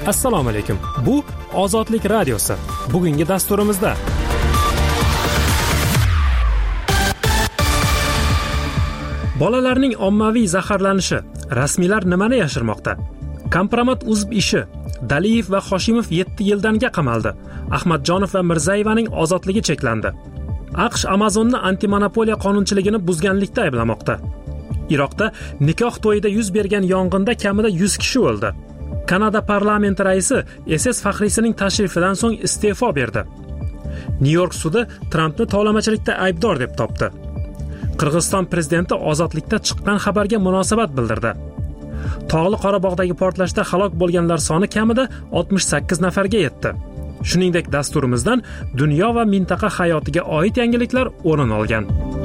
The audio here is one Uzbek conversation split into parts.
Assalomu alaykum. Bu Ozodlik radiosi. Bugungi dasturimizda bolalarning ommaviy zaharlanishi, rasmiylar nimani yashirmoqda? Kompromat uzib ishi, Daliyev va Hoshimov 7 yildanga qamaldi. Ahmadjonov va Mirzayevaning ozodligi cheklandi. AQSh Amazonni antimonopoliya qonunchiligini buzganlikda ayblamoqda. Iroqda nikoh to'yida yuz bergan yong'inda kamida 100 kishi o'ldi. Kanada parlamenti raisi SS faxriysining tashrifidan so'ng iste'fo berdi. Nyu-York sudi Trampni tovlamachilikda aybdor deb topdi. Qirg'iziston prezidenti ozodlikda chiqqan xabarga munosabat bildirdi. Tog'li Qorabog'dagi portlashda halok bo'lganlar soni kamida 68 nafarga yetdi. Shuningdek, dasturimizdan dunyo va mintaqa hayotiga oid yangiliklar o'rin olgan.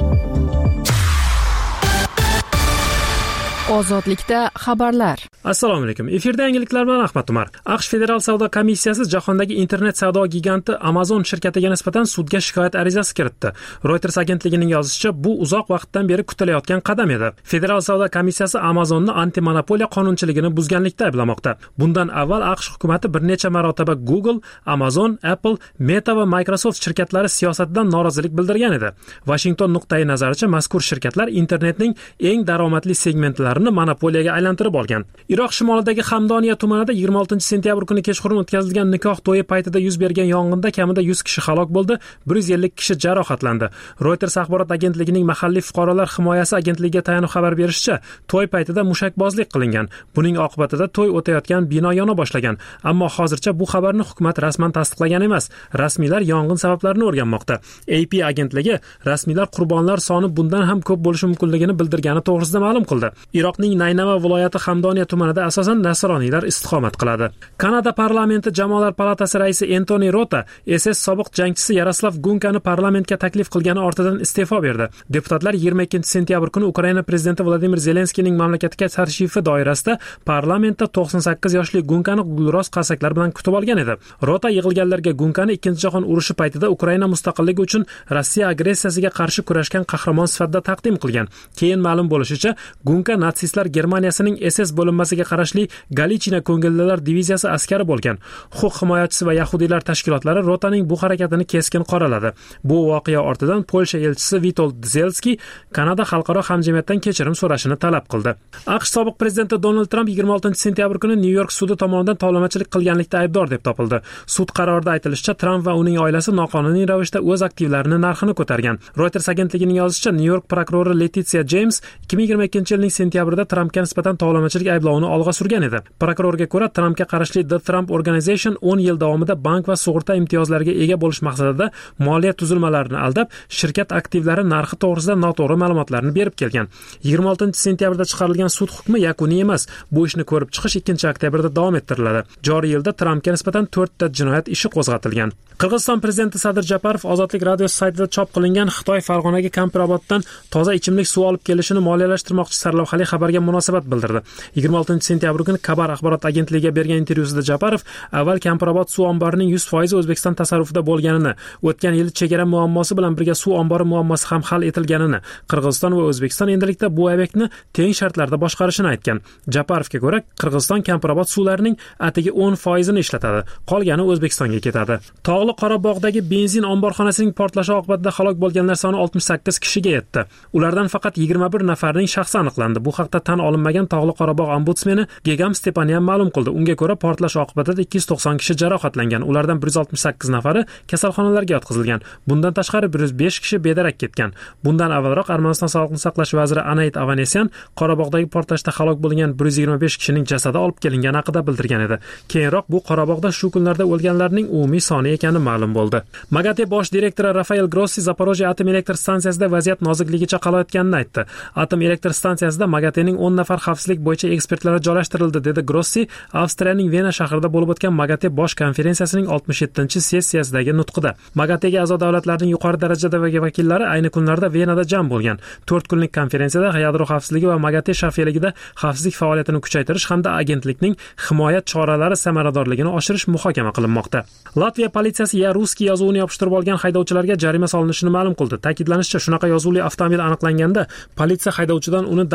Ozodlikda xabarlar. Assalomu alaykum. Efirda yangiliklar bilan Ahmad Umar. AQSh Federal savdo komissiyasi jahondagi internet savdo giganti Amazon shirkatiga nisbatan sudga shikoyat arizasi kiritdi. Reuters agentligining yozishicha, bu uzoq vaqtdan beri kutilayotgan qadam edi. Federal savdo komissiyasi Amazonni antimonopoliya qonunchiligini buzganlikda ayblamoqda. Bundan avval AQSh hukumatı bir necha marotaba Google, Amazon, Apple, Meta va Microsoft shirkatlari siyosatidan norozilik bildirgan edi. Washington nuqtai nazaricha mazkur shirkatlar internetning eng daromadli segmentlarini monopoliyaga aylantirib olgan. Iroq shimolidagi Hamdoniya tumanida 26-sentyabr kuni kechqurun o'tkazilgan nikoh to'yi paytida yuz bergan yong'inda kamida 100 kishi halok bo'ldi, 150 kishi jarohatlandi. Reuters axborot agentligining mahalliy fuqarolar himoyasi agentligiga tayanib xabar berishicha, to'y paytida mushakbozlik qilingan. Buning oqibatida to'y o'tayotgan bino yona boshlagan. Ammo hozircha bu xabarni hukumat rasman tasdiqlagan emas. Rasmiylar yong'in sabablarini o'rganmoqda. AP agentligi rasmiylar qurbonlar soni bundan ham ko'p bo'lishi mumkinligini bildirgani to'g'risida ma'lum qildi. Iroqning Naynava viloyati Hamdoniya tumanida asosan nasroniylar istiqomat qiladi. Kanada parlamenti Jamoalar palatasi raisi Antoni Rota SS sobiq jangchisi Yaroslav Gunkani parlamentga taklif qilgani ortidan iste'fo berdi. Deputatlar 22-sentyabr kuni Ukraina prezidenti Vladimir Zelenskiyning mamlakatga tashrifi doirasida parlamentda 98 yoshli Gunkani gulroz qarsaklar bilan kutib olgan edi. Rota yig'ilganlarga Gunkani Ikkinchi jahon urushi paytida Ukraina mustaqilligi uchun Rossiya agressiyasiga qarshi kurashgan qahramon sifatida taqdim qilgan. Keyin ma'lum bo'lishicha, Gunka natsistlar Germaniyasining SS bo'linmasiga qarashli Galichina ko'ngillilar diviziyasi askari bo'lgan. Huquq himoyachisi va yahudiylar tashkilotlari Rotaning bu harakatini keskin qoraladi. Bu voqea ortidan Polsha elchisi Witold Zelski Kanada xalqaro hamjamiyatdan kechirim so'rashini talab qildi. AQSh sobiq prezidenti Donald Trump 26-sentyabr kuni Nyu-York sudi tomonidan tovlamachilik qilganlikda aybdor deb topildi. Sud qarorida aytilishicha, Trump va uning oilasi noqonuniy ravishda o'z aktivlarini narxini ko'targan. Reuters agentligining yozishicha, Nyu-York prokurori Letitsiya James 2022-yilning sentyabrida Trumpga nisbatan tovlamachilik ayblovini olg'a surgan edi. Prokurorga ko'ra, Trumpga qarashli The Trump Organization 10 yil davomida bank va sug'urta imtiyozlariga ega bo'lish maqsadida moliya tuzilmalarini aldab, shirkat aktivlari narxi to'g'risida noto'g'ri ma'lumotlarni berib kelgan. 26-sentyabrda chiqarilgan sud hukmi yakuniy emas. Bu ishni ko'rib chiqish 2-oktyabrda davom ettiriladi. Joriy yilda Trumpga nisbatan 4 ta jinoyat ishi qo'zg'atilgan. Qirg'iziston prezidenti Sadir Japarov Ozodlik radiosi saytida chop qilingan Xitoy Farg'onaga Kampiroboddan toza ichimlik suv olib kelishini moliyalashtirmoqchi sarlavhali xabarga munosabat bildirdi. 26-sentyabr kuni Kabar axborot agentligiga bergan intervyusida Japarov avval Kampirobod suv omborining 100% O'zbekiston tasarrufida bo'lganini, o'tgan yil chegara muammosi bilan birga suv ombori muammosi ham hal etilganini, Qirg'iziston va O'zbekiston endilikda bu obyektni teng shartlarda boshqarishini aytgan. Japarovga ko'ra, Qirg'iziston Kampirobod suvlarining atigi 10% ishlatadi, qolgani O'zbekistonga ketadi. Tog'li Qorabog'dagi benzin omborxonasining portlashi oqibatida halok bo'lganlar soni 68 kishiga yetdi. Ulardan faqat 21 nafarning shaxsi aniqlandi. Bu haqda tan olinmagan Tog'li Qorabog' ombudsmeni Gegam Stepanian ma'lum qildi. Unga ko'ra, portlash oqibatida 290 kishi jarohatlangan. Ulardan 168 nafari kasalxonalarga yotqizilgan. Bundan tashqari 105 kishi bedarak ketgan. Bundan avvalroq Armaniston sog'liqni saqlash vaziri Anayt Avanesyan Qorabog'dagi portlashda halok bo'lgan 125 kishining jasadi olib kelingani haqida bildirgan edi. Keyinroq bu Qorabog'da shu kunlarda o'lganlarning umumiy soni ekani ma'lum bo'ldi. MAGATE bosh direktori Rafael Grossi Zaporojye atom elektr stansiyasida vaziyat nozikligicha qolayotganini aytdi. Atom elektr stansiyasida MAGATEning 10 nafar xavfsizlik bo'yicha ekspertlari joylashtirildi, dedi Grossi Avstriyaning Vena shahrida bo'lib o'tgan MAGATE bosh konferensiyasining 67-sessiyasidagi nutqida. MAGATEga a'zo davlatlarning yuqori darajadagi vakillari ayni kunlarda Venada jam bo'lgan. 4 kunlik konferensiyada yadro xavfsizligi va MAGATE shafeligida xavfsizlik faoliyatini kuchaytirish hamda agentlikning himoya choralari samaradorligini oshirish muhokama qilinmoqda. Latviya politsiyasi ruskiy yozuvini yopishtirib olgan haydovchilarga jarima solinishini ma'lum qildi. Ta'kidlanishicha, shunaqa yozuvli avtomobil aniqlanganda politsiya haydovchidan uni darhol olib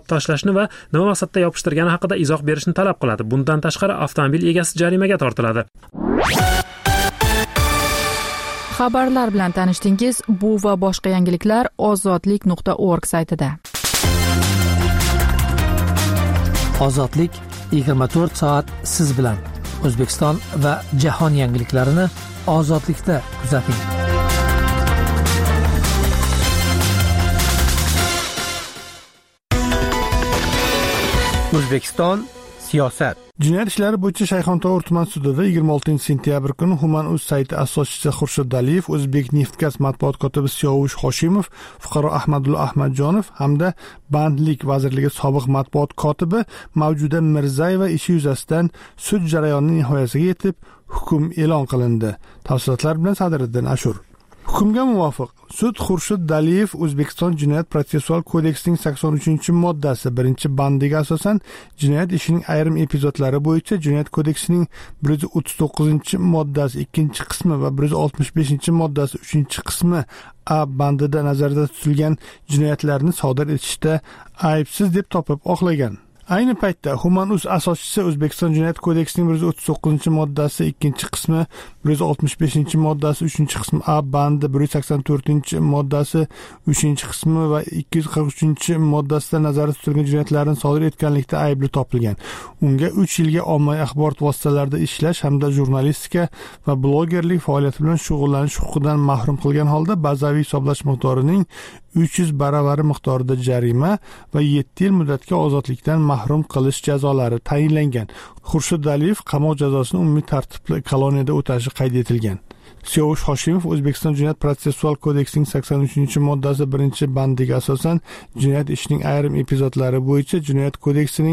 tashlashni va nima maqsadda yopishtirgani haqida izoh berishni talab qiladi. Bundan tashqari avtomobil egasi jarimaga tortiladi. Xabarlar bilan tanishdingiz. Bu va boshqa yangiliklar ozodlik.org saytida. Ozodlik 24 soat siz bilan. O'zbekiston va jahon yangiliklarini ozodlikda kuzating. O'zbekiston siyosat. Jinoyat ishlari bo'yicha Shayxontohur tuman sudida 26-sentyabr kuni Human.uz sayti asoschisi Xurshid Aliyev, O'zbekneftgaz matbuot kotibi Siyovush Hoshimov, fuqaro Ahmadulla Ahmadjonov hamda Bandlik vazirligi sobiq matbuot kotibi Mavjuda Mirzayeva ishi yuzasidan sud jarayonining nihoyasiga yetib, hukm e'lon qilindi. Tafsilotlar bilan Sadriddin Ashur. Hukmga muvofiq sud Xurshid Aliyev O'zbekiston Jinoyat protsessual kodeksining 83-moddasi 1-bandiga asosan jinoyat ishining ayrim epizodlari bo'yicha Jinoyat kodeksining 139-moddasi 2-qismi va 165-moddasi 3-qismi A bandida nazarda tutilgan jinoyatlarni sodir etishda aybsiz deb topib oqlagan. Ayni paytda Human.uz asoschisi O'zbekiston Jinoyat kodeksining 139-moddasi 2-qismi, 165-moddasi 3-qismi A bandi, 184-moddasi 3-qismi va 243-moddasida nazarda tutilgan jinoyatlarni sodir etganlikda aybli topilgan. Unga 3 yilga ommaviy axborot vositalarida ishlash hamda jurnalistika va blogerlik faoliyati bilan shug'ullanish huquqidan mahrum qilgan holda bazaviy hisoblash miqdorining 300 baravari miqdorida jarima va 7 yil muddatga ozodlikdan mahrum qilish jazolari tayinlangan. Xurshid Aliyev qamoq jazosini umumiy tartibli koloniyada o'tashi qayd etilgan. Siyovush Hoshimov O'zbekiston Jinoyat protsessual kodeksining 83-moddasi 1-bandiga asosan jinoyat ishining ayrim epizodlari bo'yicha Jinoyat kodeksining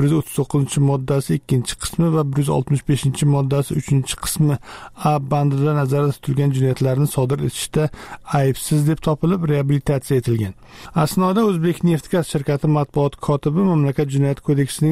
139-moddasi 2-qismi va 165-moddasi 3-qismi A bandida nazarda tutilgan jinoyatlarni sodir etishda aybsiz deb topilib reabilitatsiya etilgan. Asnoda O'zbekneftgaz shirkati matbuot kotibi mamlakat Jinoyat kodeksining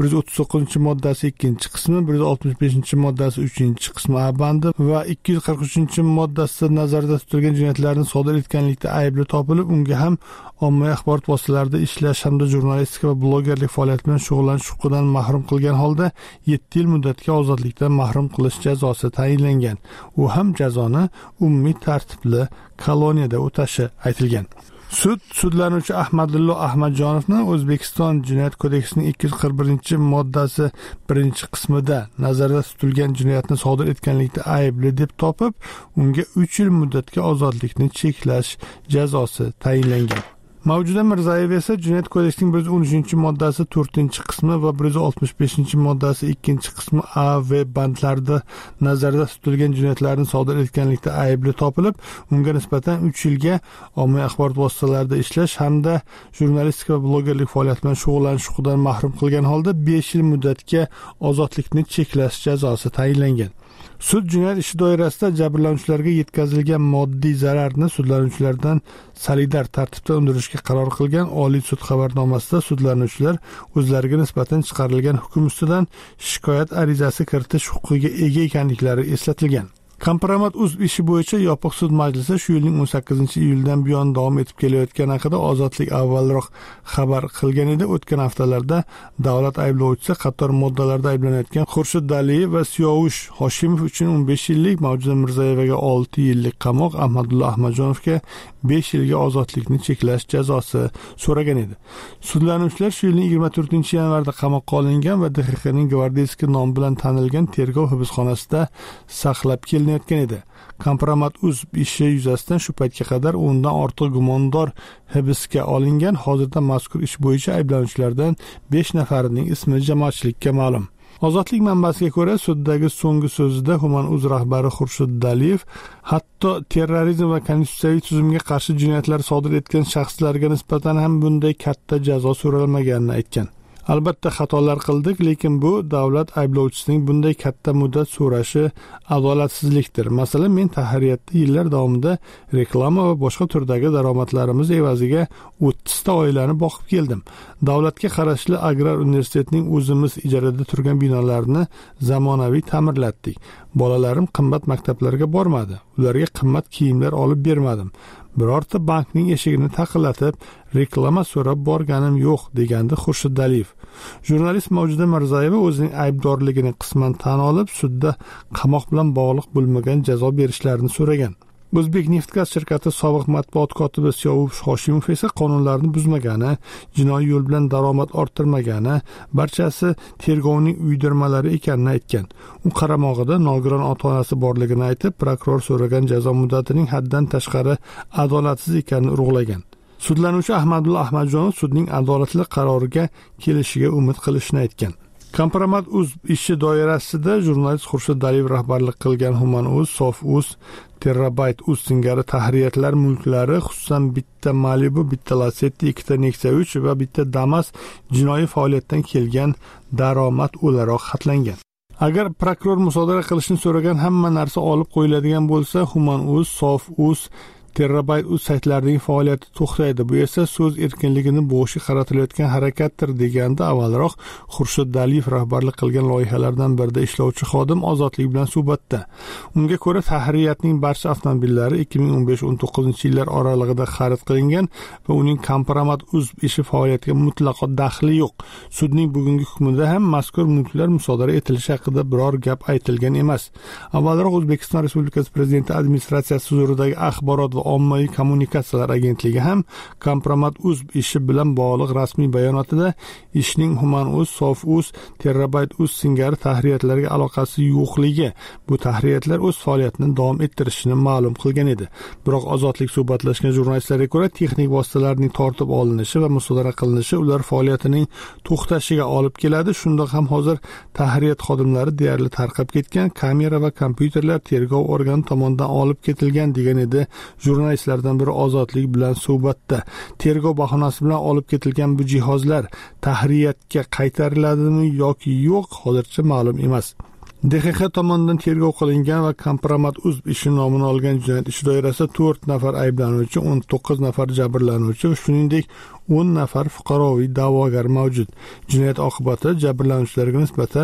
139-moddasi 2-qismi, 165-moddasi 3-qismi A bandi va 243-moddasida nazarda tutilgan jinoyatlarni sodir etganlikda aybli topilib, unga ham ommaviy axborot vositalarida ishlash hamda jurnalistika va blogerlik faoliyati bilan shug'ullanish huquqidan mahrum qilgan holda 7 yil muddatga ozodlikdan mahrum qilish jazosi tayinlangan. U ham jazoni umumiy tartibli koloniyada o'tashi aytilgan. Sudlanuvchi Ahmadulla Ahmadjonovni O'zbekiston Jinoyat kodeksining 241-moddasi 1-qismida nazarda tutilgan jinoyatni sodir etganlikda aybli deb topib, unga 3 yil muddatga ozodlikni cheklash jazosi tayinlangan. Mavjuda Mirzayeva esa Jinoyat kodeksining 113-moddasi 4-qismi va 165-moddasi 2-qismi A va bandlarida nazarda tutilgan jinoyatlarni sodir etganlikda aybli topilib, unga nisbatan 3 yilga ommaviy axborot vositalarida ishlash hamda jurnalistika va blogerlik faoliyati bilan shug'ullanish huquqidan mahrum qilgan holda 5 yil muddatga ozodlikni cheklash jazosi tayinlangan. Sud jinoyat ishi doirasida jabrlanuvchilarga yetkazilgan moddiy zararni sudlanuvchilardan solidar tartibda undirishga qaror qilgan Oliy sud xabarnomasida sudlanuvchilar o'zlariga nisbatan chiqarilgan hukm ustidan shikoyat arizasi kiritish huquqiga ega ekanliklari eslatilgan. Kompromat.uz ishi bo'yicha yopiq sud majlisi shu yilning 18-iyuldan buyon davom etib kelayotgani haqida Ozodlik avvalroq xabar qilgan edi. O'tgan haftalarda davlat ayblovchisi qator moddalarda ayblanayotgan Xurshid Aliyev va Siyovush Hoshimov uchun 15 yillik, Mavjuda Mirzayevaga 6 yillik qamoq, Ahmadulla Ahmadjonovga 5 yilga ozodlikni cheklash jazosi so'ragan edi. Sudlanuvchilar shu yilning 24-yanvarda qamoqqa olingan va DXXning gvardeyskiy nomi bilan tanilgan tergov hibsxonasida saqlab kelinayotgan edi. Kompromat.uz ishi yuzasidan shu paytga qadar 10 dan ortiq gumondor hibsga olingan. Hozirda mazkur ish bo'yicha ayblanuvchilardan 5 nafarining ismi jamoatchilikka ma'lum. Ozodlik manbasiga ko'ra, suddagi so'nggi so'zida Human.uz rahbari Xurshid Aliyev hatto terrorizm va konstitutsiyaviy tuzumga qarshi jinoyatlar sodir etgan shaxslarga nisbatan ham bunday katta jazo so'ralmaganini aytgan. Albatta xatolar qildik, lekin bu davlat ayblovchisining bunday katta muddat so'rashi adolatsizlikdir. Masalan, men tahririyatda yillar davomida reklama va boshqa turdagi daromadlarimiz evaziga 30 ta oilani boqib keldim. Davlatga qarashli Agrar universitetining o'zimiz ijarada turgan binolarini zamonaviy ta'mirlatdik. Bolalarim qimmat maktablarga bormadi. ularga qimmat kiyimlar olib bermadim. Birorta bankning eshigini taqillatib, reklama so'rab borganim yo'q, degandi Xurshid Aliyev. Jurnalist Mavjuda Mirzayeva o'zining aybdorligini qisman tan olib, sudda qamoq bilan bog'liq bo'lmagan jazo berishlarini so'ragan. O'zbek Neftgaz shirkati sobiq matbuot kotibi Siyovuz Hoshimov esa qonunlarni buzmagani, jinoiy yo'l bilan daromad orttirmagani, barchasi tergovning uydirmalari ekanini aytgan. U qaramog'ida nogiron ota-onasi borligini aytib, prokuror so'ragan jazo muddatining haddan tashqari adolatsiz ekanini urg'ulagan. Sudlanuvchi Ahmadulla Ahmadjonov sudning adolatli qaroriga kelishiga umid qilishini aytgan. Kompromat.uz ishi doirasida jurnalist Xurshid Aliyev rahbarlik qilgan Human.uz, Sof.uz, Terabyte.uz singari tahririyatlar mulklari, xususan bitta Malibu, bitta Lacetti, ikkita Nexia 3 va bitta Damas jinoiy faoliyatdan kelgan daromad o'laroq xatlangan. Agar prokuror musodara qilishni so'ragan hamma narsa olib qo'yiladigan bo'lsa, Human.uz, Sof.uz, Terabyte.uz saytlarining faoliyati to'xtaydi. Bu esa so'z erkinligini bo'g'ishga qaratilayotgan harakatdir, deganda avvalroq Xurshid Aliyev rahbarlik qilgan loyihalardan birida ishlovchi xodim Ozodlik bilan suhbatda. Unga ko'ra, tahririyatning barcha avtomobillari 2015-19 yillar oralig'ida xarid qilingan va uning Kompromat.uz ishi faoliyatiga mutlaqo daxli yo'q. Sudning bugungi hukmida ham mazkur mulklar musodara etilishi haqida biror gap aytilgan emas. Avvalroq O'zbekiston Respublikasi Prezidenti administratsiyasi huzuridagi axborot va ommaviy kommunikatsiyalar agentligi ham Kompromat.uz ishi bilan bog'liq rasmiy bayonotida ishning Human.uz, Sof.uz, Terabyte.uz singari tahririyatlarga aloqasi yo'qligi, bu tahririyatlar o'z faoliyatini davom ettirishini ma'lum qilgan edi. Biroq Ozodlik suhbatlashgan jurnalistlarga ko'ra, texnik vositalarning tortib olinishi va musodara qilinishi ular faoliyatining to'xtashiga olib keladi. Shundoq ham hozir tahririyat xodimlari deyarli tarqab ketgan, kamera va kompyuterlar tergov organi tomonidan olib ketilgan, degan edi jurnalistlardan biri Ozodlik bilan suhbatda. Tergov bahonasi bilan olib ketilgan bu jihozlar tahririyatga qaytariladimi yoki yo'q, hozircha ma'lum emas. DXX tomonidan tergov qilingan va Kompromat.uz ishi nomini olgan jinoyat ishi doirasida 4 nafar ayblanuvchi, 19 nafar jabrlanuvchi va shuningdek 10 nafar fuqaroviy da'vogar mavjud. Jinoyat oqibati jabrlanuvchilarga nisbatan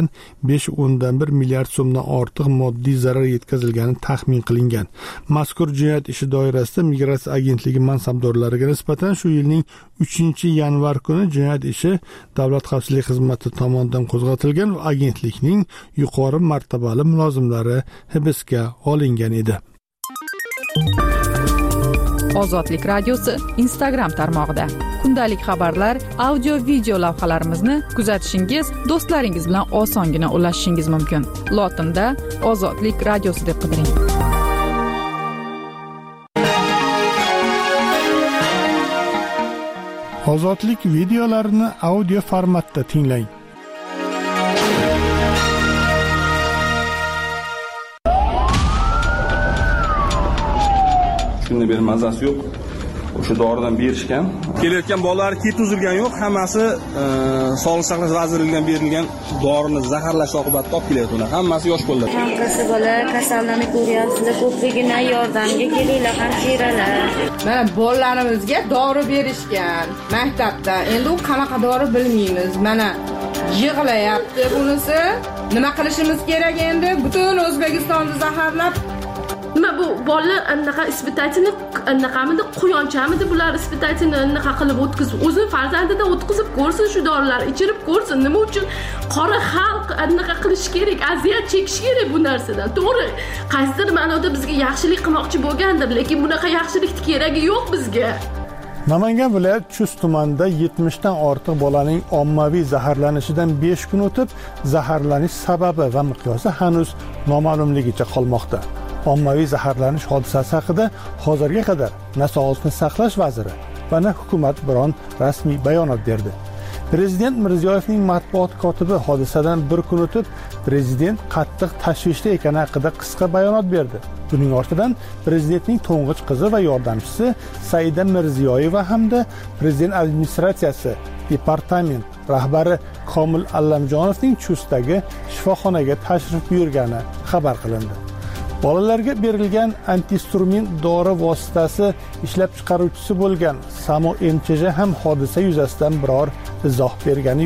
5.1 milliard so'mdan ortiq moddiy zarar yetkazilgani taxmin qilingan. Mazkur jinoyat ishi doirasida Migratsiya agentligi mansabdorlariga nisbatan shu yilning 3-yanvar kuni jinoyat ishi Davlat xavfsizlik xizmati tomonidan qo'zg'atilgan va agentlikning yuqori martabali mulozimlari hibsga olingan edi. Ozodlik radiosi Instagram tarmog'ida kundalik xabarlar, audio video lavhalarimizni kuzatishingiz, do'stlaringiz bilan osongina ulashishingiz mumkin. Lotinda Ozodlik radiosi deb qidiring. Ozodlik videolarini audio formatda tinglang. Shunda bir mazasi yo'q. O'sha doridan berishgan. Kelayotgan bolalar keti uzilgan yo'q, hammasi Sog'liqni saqlash vazirligidan berilgan dorini zaharlash oqibatida olib kelyaptilar. Hammasi yosh bolalar. Hammasi bola kasallanib ko'ryapsizlar, ko'pligina yordamga kelinglar, hamshiralar. Mana bolalarimizga dori berishgan maktabda. Endi u qanaqa dori bilmaymiz. Mana yig'layapti bunisi. Nima qilishimiz kerak endi? Butun O'zbekistonni zaharlab nima bu bolalar anaqa ispitательni anaqamidi quyonchamidi bular ispitательni anaqa qilib o'tkazib o'zini farzandida o'tkazib ko'rsin, shu dorilarni ichirib ko'rsin. Nima uchun qora xalq anaqa qilish kerak, aziyat chekish kerak bu narsadan? To'g'ri, qaysidir ma'noda bizga yaxshilik qilmoqchi bo'lgandir, lekin bunaqa yaxshilikning keragi yo'q bizga. Namangan viloyat Chust tumanida 70 dan ortiq bolaning ommaviy zaharlanishidan 5 kun o'tib, zaharlanish sababi va miqyosi hanuz noma'lumligicha qolmoqda. Ommaviy zaharlanish hodisasi haqida hozirga qadar na Sog'liqni saqlash vaziri va na hukumat biron rasmiy bayonot berdi. Prezident Mirziyoyevning matbuot kotibi hodisadan bir kun o'tib, prezident qattiq tashvishda ekani haqida qisqa bayonot berdi. Buning ortidan prezidentning to'ng'ich qizi va yordamchisi Saida Mirziyoyeva hamda prezident administratsiyasi departament rahbari Komil Allamjonovning Chustdagi shifoxonaga tashrif buyurgani xabar qilindi. Bolalarga berilgan antihistamин dori vositasi ishlab chiqaruvchisi bo'lgan Samo MChJ ham hodisa yuzasidan biror izoh bergani yo'q.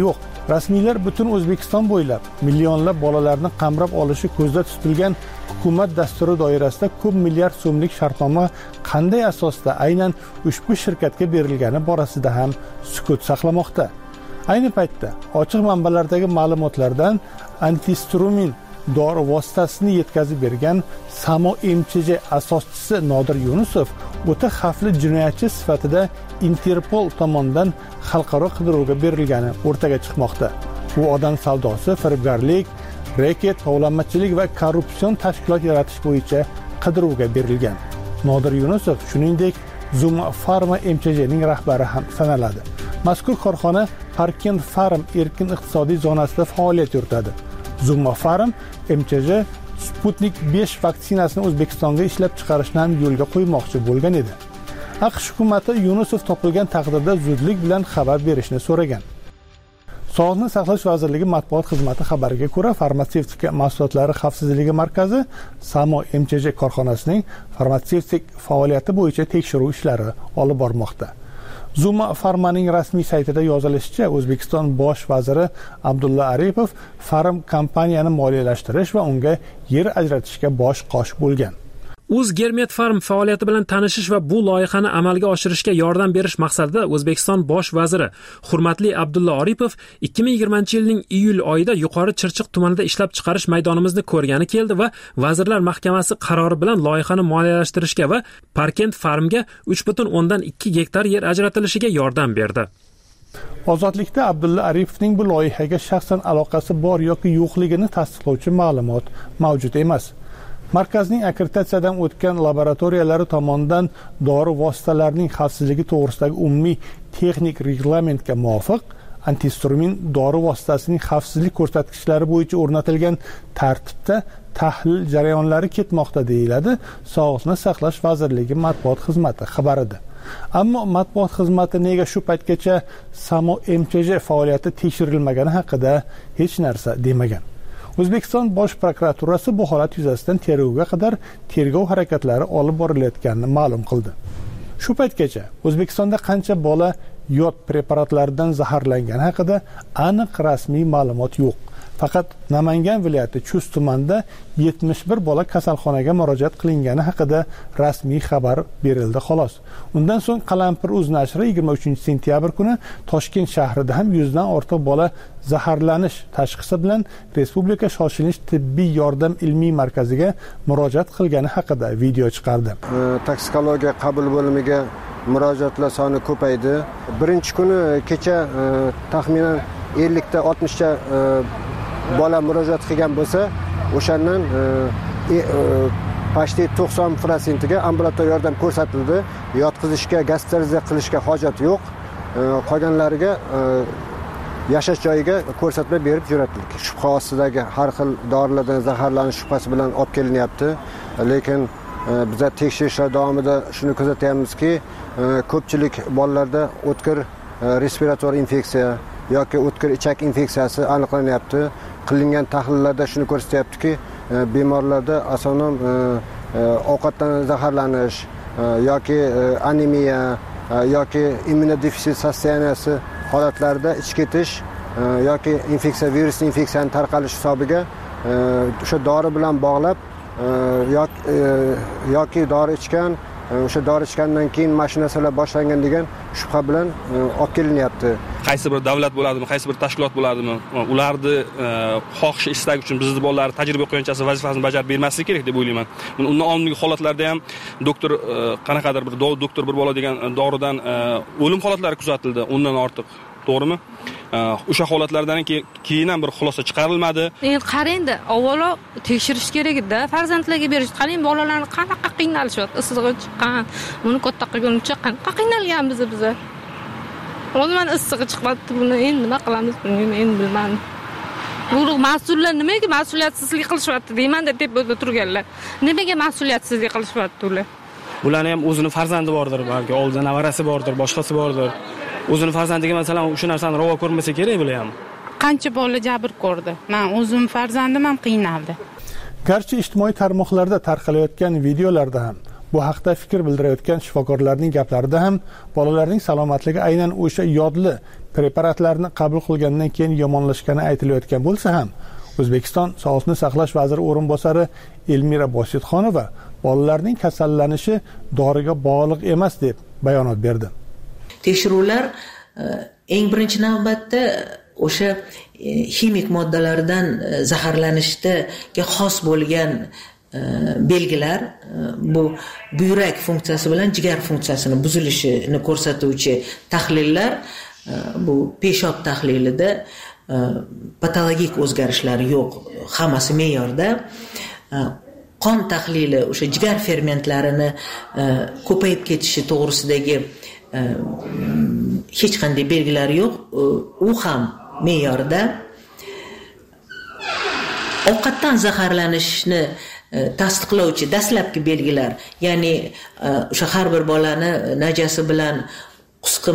Rasmiylar butun O'zbekiston bo'ylab millionlab bolalarni qamrab olishi ko'zda tutilgan hukumat dasturi doirasida ko'p milliard so'mlik shartnoma qanday asosda aynan ushbu shirkatga berilgani borasida ham sukut saqlamoqda. Ayni paytda ochiq manbalardagi ma'lumotlardan antistrumin dori vositasini yetkazib bergan Samo MCJ asoschisi Nodir Yunusov o'ta xavfli jinoyatchi sifatida Interpol tomonidan xalqaro qidiruvga berilgani o'rtaga chiqmoqda. U odam savdosi, firibgarlik, reket, tovlamachilik va korrupsion tashkilot yaratish bo'yicha qidiruvga berilgan. Nodir Yunusov shuningdek Zuma Pharma MCJning rahbari ham sanaladi. Mazkur korxona Parkent Farm erkin iqtisodiy zonasida faoliyat yuritadi. Zuma Pharm MCJ Sputnik 5 vaksinasini O'zbekistonga ishlab chiqarishni ham yo'lga qo'ymoqchi bo'lgan edi. AQSh hukumati Yunusov topilgan taqdirda zudlik bilan xabar berishni so'ragan. Sog'liqni saqlash vazirligi matbuot xizmati xabariga ko'ra, farmatsevtika mahsulotlari xavfsizligi markazi Samo MCJ korxonasining farmatsevtik faoliyati bo'yicha tekshiruv ishlari olib bormoqda. Zuma Pharmaning rasmiy saytida yozilishicha, O'zbekiston bosh vaziri Abdulla Aripov Pharm kompaniyani moliyalashtirish va unga yer ajratishga bosh qosh bo'lgan. Germet Farm faoliyati bilan tanishish va bu loyihani amalga oshirishga yordam berish maqsadida O'zbekiston bosh vaziri hurmatli Abdulla Aripov 2020-yilning iyul oyida Yuqori Chirchiq tumanida ishlab chiqarish maydonimizni ko'rgani keldi va Vazirlar Mahkamasi qarori bilan loyihani moliyalashtirishga va Parkent Farmga 3.2 gektar yer ajratilishiga yordam berdi. Ozodlikda Abdulla Aripovning bu loyihaga shaxsan aloqasi bor yoki yo'qligini tasdiqlovchi ma'lumot mavjud emas. Markazning akkreditatsiyadan o'tgan laboratoriyalari tomonidan dori vositalarining xavfsizligi to'g'risidagi umumiy texnik reglamentga muvofiq antistrumin dori vositasining xavfsizlik ko'rsatkichlari bo'yicha o'rnatilgan tartibda tahlil jarayonlari ketmoqda deyiladi Sog'liqni saqlash vazirligi matbuot xizmati xabarida. Ammo matbuot xizmati nega shu paytgacha Samo MCJ faoliyati tekshirilmagani haqida hech narsa demagan. O'zbekiston bosh prokuraturasi bu holat yuzasidan tergovga qadar tergov harakatlari olib borilayotganini ma'lum qildi. Shu paytgacha O'zbekistonda qancha bola yod preparatlaridan zaharlangani haqida aniq rasmiy ma'lumot yo'q. Faqat Namangan viloyati Chust tumanida 71 bola kasalxonaga murojaat qilingani haqida rasmiy xabar berildi xolos. Undan so'ng Qalampir.uz nashri 23-sentyabr kuni Toshkent shahrida ham 100 dan ortiq bola zaharlanish tashxisi bilan Respublika shoshilinch tibbiy yordam ilmiy markaziga murojaat qilgani haqida video chiqardi. Toksikologiya qabul bo'limiga murojaatlar soni ko'paydi. Birinchi kuni kecha taxminan 50 ta 60 ta bola murojaat qilgan bo'lsa, o'shandan pashti 90% ga ambulatoriya yordam ko'rsatildi. Yotqizishga, gospitalizatsiya qilishga hojat yo'q. Qolganlariga yashash joyiga ko'rsatma berib jo'natildik. Shubha ostidagi har xil dorilardan zaharlanish shubhasi bilan olib kelinyapti. Lekin biz tekshirishlar davomida shuni kuzatyapmizki, ko'pchilik bolalarda o'tkir respirator infeksiya yoki o'tkir ichak infeksiyasi aniqlanyapti. Qilingan tahlillarda shuni ko'rsatyaptiki, bemorlarda asosan ovqatdan zaharlanish yoki anemiya yoki immunodefitsit sostoyaniyasi holatlarida ichib ketish yoki infeksiya, virusli infeksiyaning tarqalishi hisobiga o'sha dori bilan bog'lab yoki dori ichgan, o'sha dori ichgandan keyin mashinalar boshlangan degan shubha bilan olib kelinyapti. Qaysi bir davlat bo'ladimi, qaysi bir tashkilot bo'ladimi, ularni xohish istagi uchun bizni bolalar tajriba qo'yinchasi vazifasini bajarib bermasligi kerak deb o'ylayman. Undan oldingi holatlarda ham doktor qanaqadir bir doktor bir bola degan doridan o'lim holatlari kuzatildi, undan ortiq. To'g'rimi? O'sha holatlardan keyin ham bir xulosa chiqarilmadi. Endi qarangda, avvalo tekshirish kerak-da, farzandlarga berish. Qarang, bolalarni qanaqa qiynalishyapti, issig'i chiqqan, buni katta qilguncha qanaqa qiynalganmiz biz. O'zman issig'i chiqibdi, buni endi nima qilamiz, buni endi bilmadim. Bu mas'ullar nimaga mas'uliyatsizlik qilishyapti deyman-da deb turganlar. Nimaga mas'uliyatsizlik qilishyapti ular? Bularning ham o'zini farzandi bordir, balki oldin navarasi bordir, boshqasi bordir. O'zini farzandiga masalan o'sha narsani ravo ko'rmasa kerak bular ham. Qancha bola jabr ko'rdi. Men o'zim farzandim ham qiynaldi. Garchi ijtimoiy tarmoqlarda tarqalayotgan videolarda ham Bu haqda fikr bildirayotgan shifokorlarning gaplarida ham bolalarning salomatligi aynan o'sha yodli preparatlarni qabul qilgandan keyin yomonlashgani aytilayotgan bo'lsa ham, O'zbekiston Sog'liqni saqlash vaziri o'rinbosari Elmira Bositxonova bolalarning kasallanishi doriga bog'liq emas deb bayonot berdi. Tekshiruvlar eng birinchi navbatda o'sha ximik moddalardan zaharlanishga xos bo'lgan belgilar, bu buyrak funksiyasi bilan jigar funksiyasini buzilishini ko'rsatuvchi tahlillar, bu peshob tahlilida patologik o'zgarishlar yo'q, hammasi me'yorda. Qon tahlili o'sha jigar fermentlarini ko'payib ketishi to'g'risidagi hech qanday belgilar yo'q, u ham me'yorda. Ovqatdan zaharlanishni tasdiqlovchi dastlabki belgilar, ya'ni o'sha har bir bolani najasi bilan qusqim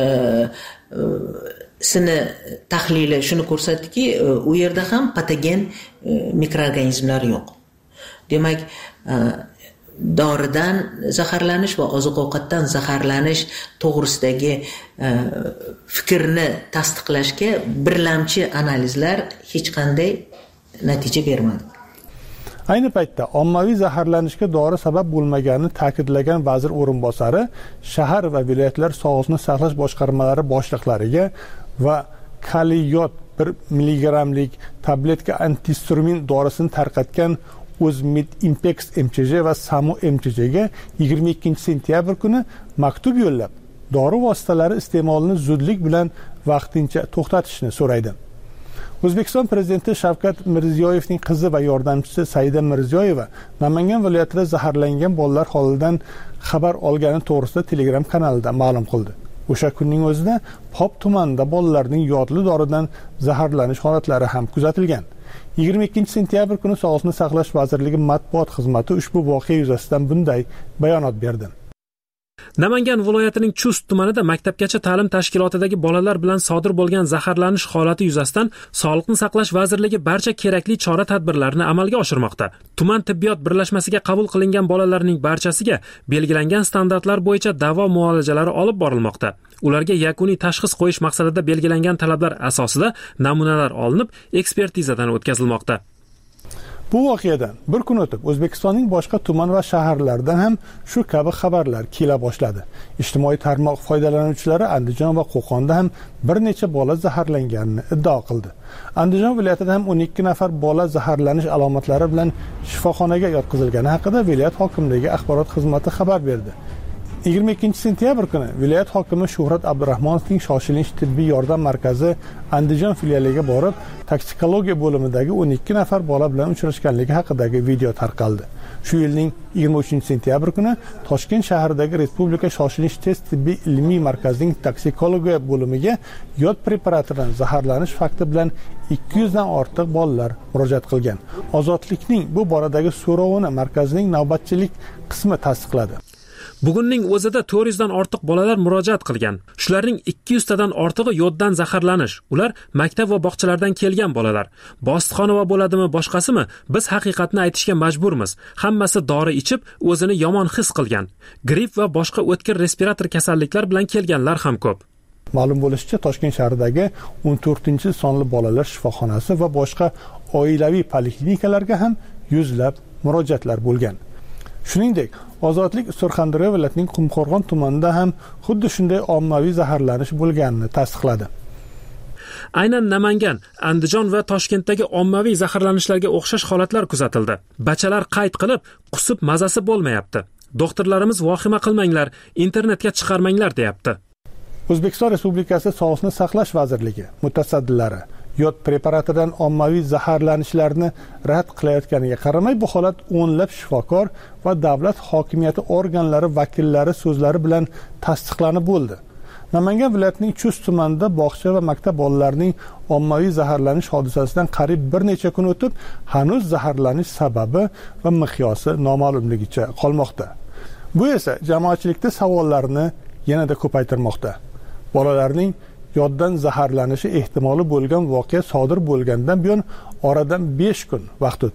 sini tahlili shuni ko'rsatdiki, u yerda ham patogen mikroorganizmlar yo'q. Demak, doridan zaharlanish va oziq-ovqatdan zaharlanish to'g'risidagi fikrni tasdiqlashga birlamchi analizlar hech qanday natija bermadi. Ayni paytda ommaviy zaharlanishga dori sabab bo'lmaganini ta'kidlagan vazir o'rinbosari shahar va viloyatlar sog'liqni saqlash boshqarmalari boshliqlariga va kaliyot 1 milligrammlik tabletka antihistamin dorisini tarqatgan O'zmid Impex MCJ va Samo MCJga 22 sentyabr kuni maktub yo'llab, dori vositalari iste'molini zudlik bilan vaqtincha to'xtatishni so'raydi. O'zbekiston prezidenti Shavkat Mirziyoyevning qizi va yordamchisi Saida Mirziyoyeva Namangan viloyatida zaharlangan bolalar holidan xabar olgani to'g'risida Telegram kanalida ma'lum qildi. O'sha kunning o'zida Pop tumanida bolalarning yodli doridan zaharlanish holatlari ham kuzatilgan. 22 sentyabr kuni Sog'liqni saqlash vazirligi matbuot xizmati ushbu voqea yuzasidan bunday bayonot berdi. Namangan viloyatining Chust tumanida maktabgacha ta'lim tashkilotidagi bolalar bilan sodir bo'lgan zaharlanish holati yuzasidan Sog'liqni saqlash vazirligi barcha kerakli chora-tadbirlarni amalga oshirmoqda. Tuman tibbiyot birlashmasiga qabul qilingan bolalarning barchasiga belgilangan standartlar bo'yicha davo muolajalari olib borilmoqda. Ularga yakuniy tashxis qo'yish maqsadida belgilangan talablar asosida namunalar olinib, ekspertizadan o'tkazilmoqda. Bu voqeadan bir kun o'tib O'zbekistonning boshqa tuman va shaharlaridan ham shu kabi xabarlar kela boshladi. Ijtimoiy tarmoq foydalanuvchilari Andijon va Qo'qonda ham bir necha bola zaharlanganini iddao qildi. Andijon viloyatida ham 12 nafar bola zaharlanish alomatlari bilan shifoxonaga yotqizilgani haqida viloyat hokimligi axborot xizmati xabar berdi. 22 sentyabr kuni viloyat hokimi Shuhrat Abdurahmonovning shoshilinch tibbiy yordam markazi Andijon filialiga borib, toksikologiya bo'limidagi 12 nafar bola bilan uchrashganligi haqidagi video tarqaldi. Shu yilning 23 sentyabr kuni Toshkent shahridagi Respublika shoshilinch test tibbiy ilmiy markazining toksikologiya bo'limiga yod preparatidan zaharlanish fakti bilan 200 dan ortiq bolalar murojaat qilgan. Ozodlikning bu boradagi so'rovini markazining navbatchilik qismi tasdiqladi. Bugunning o'zida 400 dan ortiq bolalar murojaat qilgan. Shularning 200 tadan ortig'i yoddan zaharlanish. Ular maktab va bog'chalardan kelgan bolalar. Bositxonova bo'ladimi, boshqasimi? Biz haqiqatni aytishga majburmiz. Hammasi dori ichib, o'zini yomon his qilgan. Gripp va boshqa o'tkir respirator kasalliklar bilan kelganlar ham ko'p. Ma'lum bo'lishicha, Toshkent shahridagi 14-sonli bolalar shifoxonasi va boshqa oilaviy poliklinikalarga ham yuzlab murojaatlar bo'lgan. Shuningdek, Ozodlik Surxondaryo viloyatining Qumqo'rg'on tumanida ham xuddi shunday ommaviy zaharlanish bo'lganini tasdiqladi. Aynan Namangan, Andijon va Toshkentdagi ommaviy zaharlanishlarga o'xshash holatlar kuzatildi. Bachalar qayd qilib, qusib mazasi bo'lmayapti. Doktorlarimiz vahima qilmanglar, internetga chiqarmanglar deyapti. O'zbekiston Respublikasi Sog'liqni saqlash vazirligi mutasaddilari yod preparatidan ommaviy zaharlanishlarni rad qilayotganiga qaramay, bu holat o'nlab shifokor va davlat hokimiyati organlari vakillari so'zlari bilan tasdiqlanib bo'ldi. Namangan viloyatining Chust tumanida bog'cha va maktab bolalarining ommaviy zaharlanish hodisasidan qariyb bir necha kun o'tib, hanuz zaharlanish sababi va miqyosi noma'lumligicha qolmoqda. Bu esa jamoatchilikda savollarni yanada ko'paytirmoqda. Bolalarning yoddan zaharlanishi ehtimoli bo'lgan voqea sodir bo'lgandan buyon oradan 5 kun vaqt o'tdi.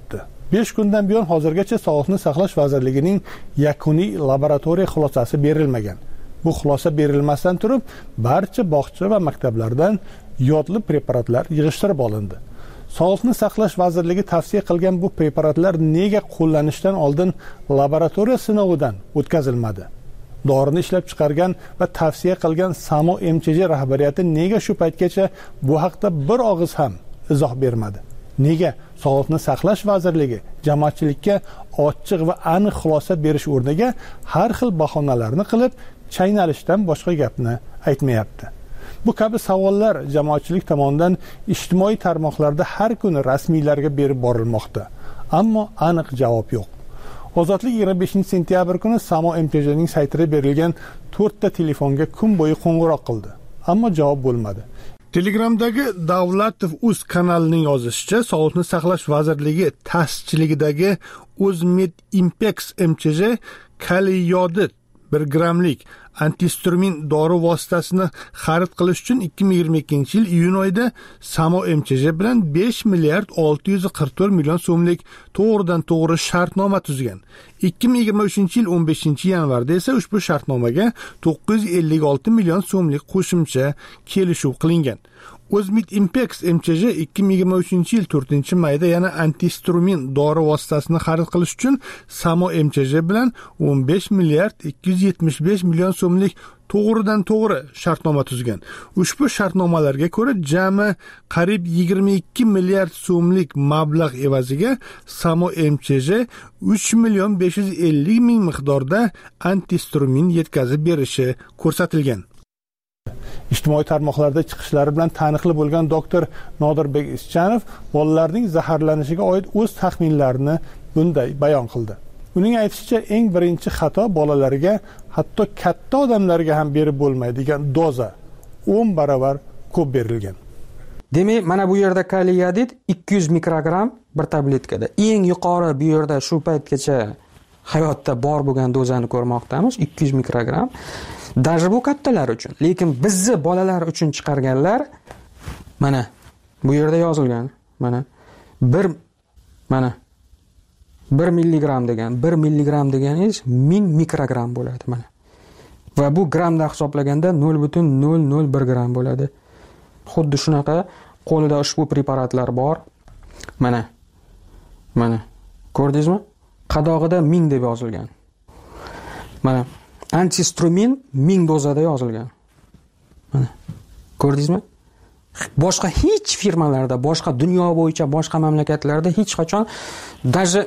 5 kundan buyon hozirgacha Sog'liqni saqlash vazirligining yakuniy laboratoriya xulosasi berilmagan. Bu xulosa berilmasdan turib, barcha bog'cha va maktablardan yodli preparatlar yig'ishtirib olindi. Sog'liqni saqlash vazirligi tavsiya qilgan bu preparatlar nega qo'llanishdan oldin laboratoriya sinovidan o'tkazilmadi? Dorini ishlab chiqargan va tavsiya qilgan Samo MCJ rahbariyati nega shu paytgacha bu haqda bir og'iz ham izoh bermadi? Nega Sog'liqni saqlash vazirligi jamoatchilikka ochiq va aniq xulosa berish o'rniga har xil bahonalarni qilib, chaynalishdan boshqa gapni aytmayapti? Bu kabi savollar jamoatchilik tomonidan ijtimoiy tarmoqlarda har kuni rasmiylarga berib borilmoqda, ammo aniq javob yo'q. Ozodlik 25-sentyabr kuni Samo MCJning saytida berilgan 4 ta telefonga kun bo'yi qo'ng'iroq qildi, ammo javob bo'lmadi. Telegramdagi Davlatov.uz kanalining yozishicha, Sog'liqni saqlash vazirligi ta'sischiligidagi O'zmedimpex MCJ kaliy yodid 1 grammlik antihistamin dori vositasini xarid qilish uchun 2022-yil iyun oyida Samo MCJ bilan 5 milliard 644 million so'mlik to'g'ridan to'g'ri shartnoma tuzgan. 2023-yil 15-yanvarda esa ushbu shartnomaga 956 million so'mlik qo'shimcha kelishuv qilingan. O'zmedimpex MCJ 2023-yil 4-mayda yana antihistamin dori vositasini xarid qilish uchun Samo MCJ bilan 15 milliard 275 million so'mlik to'g'ridan to'g'ri shartnoma tuzgan. Ushbu shartnomalarga ko'ra jami qariyb 22 milliard so'mlik mablag' evaziga Samo MCJ 3 million 550 ming miqdorda antihistamin yetkazib berishi ko'rsatilgan. Ijtimoiy tarmoqlarda chiqishlari bilan taniqli bo'lgan doktor Nodirbek Ischanov bolalarning zaharlanishiga oid o'z taxminlarini bunday bayon qildi. Uning aytishicha, eng birinchi xato bolalarga, hatto katta odamlarga ham berib bo'lmaydigan doza 10 barobar ko'p berilgan. Demak, mana bu yerda kaliy yodid 200 mikrogram bir tabletkada. Eng yuqori bu yerda shu paytgacha hayotda bor bo'lgan dozani ko'rmoqdamiz, 200 mikrogram. Даже bu kattalar uchun, lekin bizni bolalar uchun chiqarganlar mana bu yerda yozilgan. Mana 1 milligram degan, 1 milligram deganingiz 1000 mikrogram bo'ladi mana. Va bu gramda hisoblaganda 0.001 gram bo'ladi. Xuddi shunaqa qo'lida ushbu preparatlar bor. Mana. Ko'rdingizmi? Qadog'ida 1000 deb yozilgan. Mana antihistamin 1000 dozada yozilgan. Mana. Ko'rdingizmi? Boshqa hech firmalarda, boshqa dunyo bo'yicha, boshqa mamlakatlarda hech qachon даже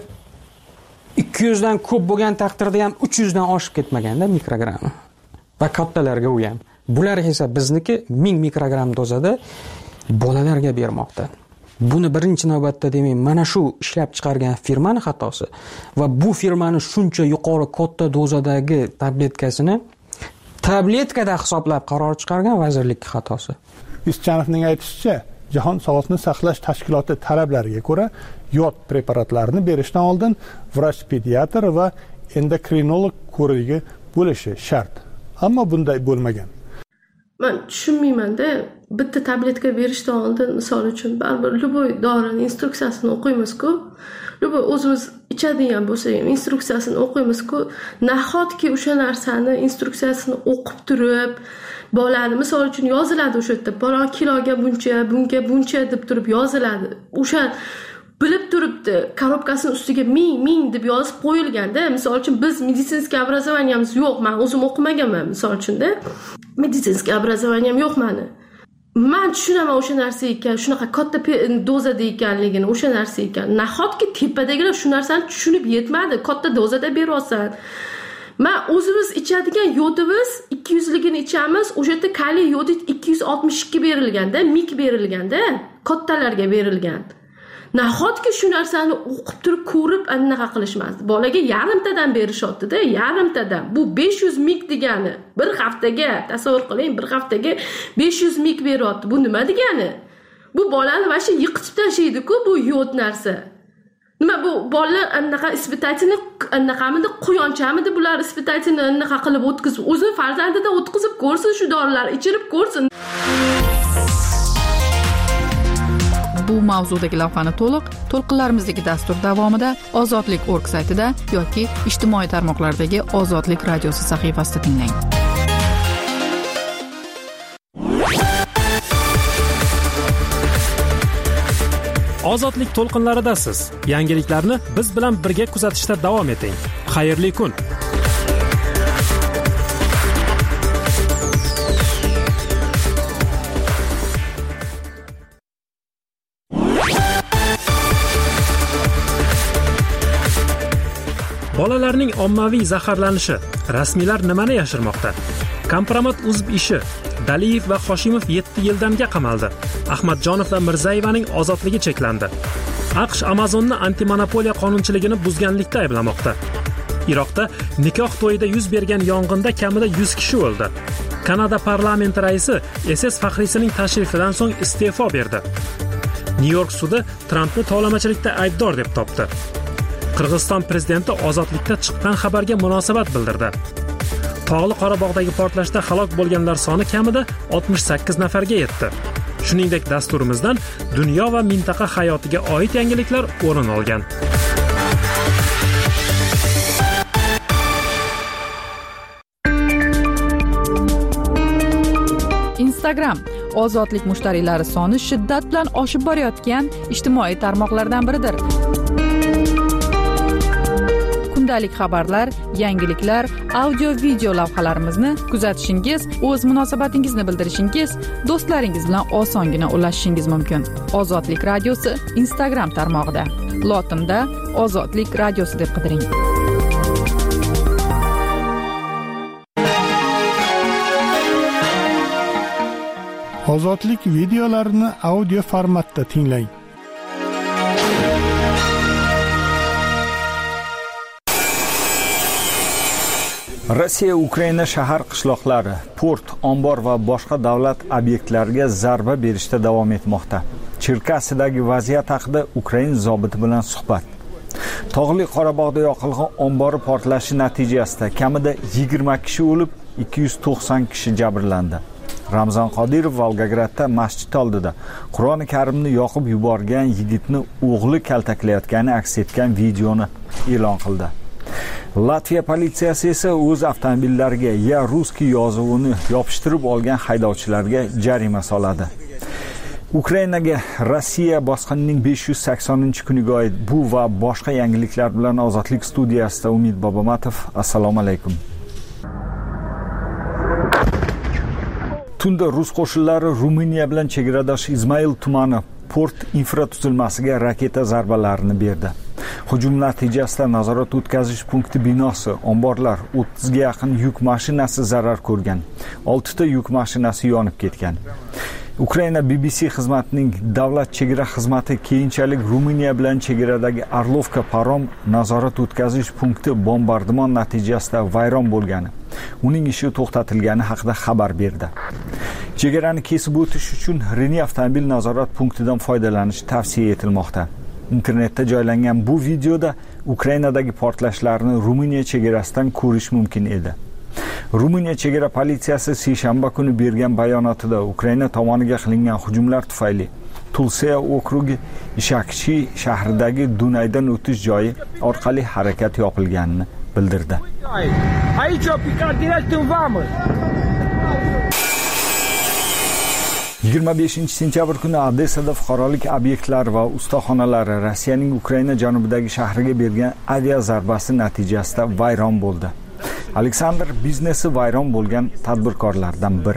200 dan ko'p bo'lgan taqdirda ham 300 dan oshib ketmaganda mikrogram. Va kattalarga u ham. Bular esa bizniki 1000 mikrogram dozada bolalarga bermoqda. Buni birinchi navbatda demak, mana shu ishlab chiqargan firmaning xatosi va bu firmani shuncha yuqori katta dozadagi tabletkasini tabletkada hisoblab qaror chiqargan vazirlikning xatosi. Ischanovning aytishicha, Jahon Sog'liqni saqlash tashkiloti talablariga ko'ra yod preparatlarni berishdan oldin vrach-pediatr va endokrinolog ko'rigi bo'lishi shart. Ammo bunday bo'lmagan. Men tushunmayman-da, bitta tabletka berishdan oldin, misol uchun, baribir любой dorini instruksiyasini o'qiymiz-ku. Любой o'zimiz ichadigan bo'lsak ham instruksiyasini o'qiymiz-ku. Nahotki o'sha narsani instruksiyasini o'qib turib, bolani misol uchun yoziladi o'sha yerda, falon kiloga buncha, bunga buncha deb turib yoziladi. O'sha bilib turibdi, korobkasini ustiga 1000 deb yozib qo'yilganda, misol uchun biz meditsinskiy obrazovaniyamiz yo'q, men o'zim o'qimaganman misol uchun-da. Meditsinskiy obrazovaniyam yo'q meni. Men tushunaman o'sha narsa ekan, shunaqa katta dozada ekanligini, o'sha narsa ekan. Nahotki tepadagilar shu narsani tushunib yetmadi, katta dozada beryapsan. Men o'zimiz ichadigan yodimiz 200 ligini ichamiz, o'sha yerda kaliy yodid 262 berilganda, mik berilganda, kattalarga berilgan. Nahotki shu narsani o'qib turib ko'rib anaqa qilishmasdi. Bolaga yarimtadan berishyapti-da, yarimtadan. Bu 500 mik degani. Bir haftaga, tasavvur qiling, bir haftaga 500 mik beryapti. Bu nima degani? Bu bolani vashi yiqitib tashlaydi-ku bu yod narsa. Nima bu bolalar anaqa ispitachini anaqamidi quyonchamidi bular ispitachini anaqa qilib o'tkazib, o'zi farzandida o'tkazib ko'rsin, shu dorilar ichirib ko'rsin. bu mavzudagi lavhani to'lqinlarimizdagi dastur davomida ozodlik.org saytida yoki ijtimoiy tarmoqlardagi Ozodlik radiosi sahifasida tinglang. Ozodlik to'lqinlaridasiz. Yangiliklarni biz bilan birga kuzatishda davom eting. Xayrli kun. Bolalarning ommaviy zaharlanishi. Rasmiylar nimani yashirmoqda? Kompromat uzib ishi. Daliyev va Hoshimov 7 yildanga qamaldi. Ahmadjonov va Mirzayevaning ozodligi cheklandi. AQSh Amazonni antimonopoliya qonunchiligini buzganlikda ayblamoqda. Iroqda nikoh to'yida yuz bergan yong'inda kamida 100 kishi o'ldi. Kanada parlamenti raisi SS faxriysining tashrifidan so'ng iste'fo berdi. Nyu-York sudi Trampni tovlamachilikda aybdor deb topdi. Qirg'iziston prezidenti ozodlikda chiqqan xabarga munosabat bildirdi. Tog'li Qorabog'dagi portlashda halok bo'lganlar soni kamida 68 nafarga yetdi. Shuningdek, dasturimizdan dunyo va mintaqa hayotiga oid yangiliklar o'rin olgan. Instagram ozodlik mushtariylari soni shiddat bilan oshib borayotgan ijtimoiy tarmoqlardan biridir. Kundalik xabarlar, yangiliklar, audio-video lavhalarimizni kuzatishingiz, o'z munosabatingizni bildirishingiz, do'stlaringiz bilan osongina ulashishingiz mumkin. Ozodlik radiosi Instagram tarmog'ida. Lotinda Ozodlik radiosi deb qidiring. Ozodlik videolarini audio formatda tinglang. Rossiya Ukraina shahar qishloqlari, port, ombor va boshqa davlat obyektlariga zarba berishda davom etmoqda. Cherkasidagi vaziyat haqida Ukraina zobiti bilan suhbat. Tog'li Qorabog'da yoqilg'i ombori portlashi natijasida kamida 20 kishi o'lib, 290 kishi jabrlandi. Ramzan Qodirov Volgogradda masjid oldida Qur'oni Karimni yoqib yuborgan yigitni o'g'li kaltaklayotgani aks etgan videoni e'lon qildi. Latviya politsiyasi esa o'z avtomobillariga ya ruskiy yozuvini yopishtirib olgan haydovchilarga jarima soladi. Ukrainaga Rossiya bosqinining 580-kuniga oid bu va boshqa yangiliklar bilan Ozodlik studiyasida Umid Bobomatov. Assalomu alaykum. Tunda rus qo'shinlari Ruminiya bilan chegaradosh Izmail tumani port infratuzilmasiga raketa zarbalarini berdi. Hujum natijasida nazorat o'tkazish punkti binosi, omborlar, 30 ga yaqin yuk mashinasi zarar ko'rgan. 6 ta yuk mashinasi yonib ketgan. Ukraina BBC xizmatining davlat chegara xizmati keyinchalik Ruminiya bilan chegaradagi Arlovka parom nazorat o'tkazish punkti bombardimon natijasida vayron bo'lgani, uning ishi to'xtatilgani haqida xabar berdi. Chegarani kesib o'tish uchun Reni avtomobil nazorat punktidan foydalanish tavsiya etilmoqda. Internetda joylangan bu videoda Ukrainadagi portlashlarni Ruminiya chegarasidan ko'rish mumkin edi. Ruminiya chegara politsiyasi seshanba kuni bergan bayonotida Ukraina tomoniga qilingan hujumlar tufayli Tulsiya okrugi Ishakchi shahridagi Dunaydan o'tish joyi orqali harakat yopilganini bildirdi. 25-sentyabr kuni Odessada fuqarolik obyektlari va ustaxonalari Rossiyaning Ukraina janubidagi shahriga bergan avia zarbasi natijasida vayron bo'ldi. Aleksandr biznesi vayron bo'lgan tadbirkorlardan biri.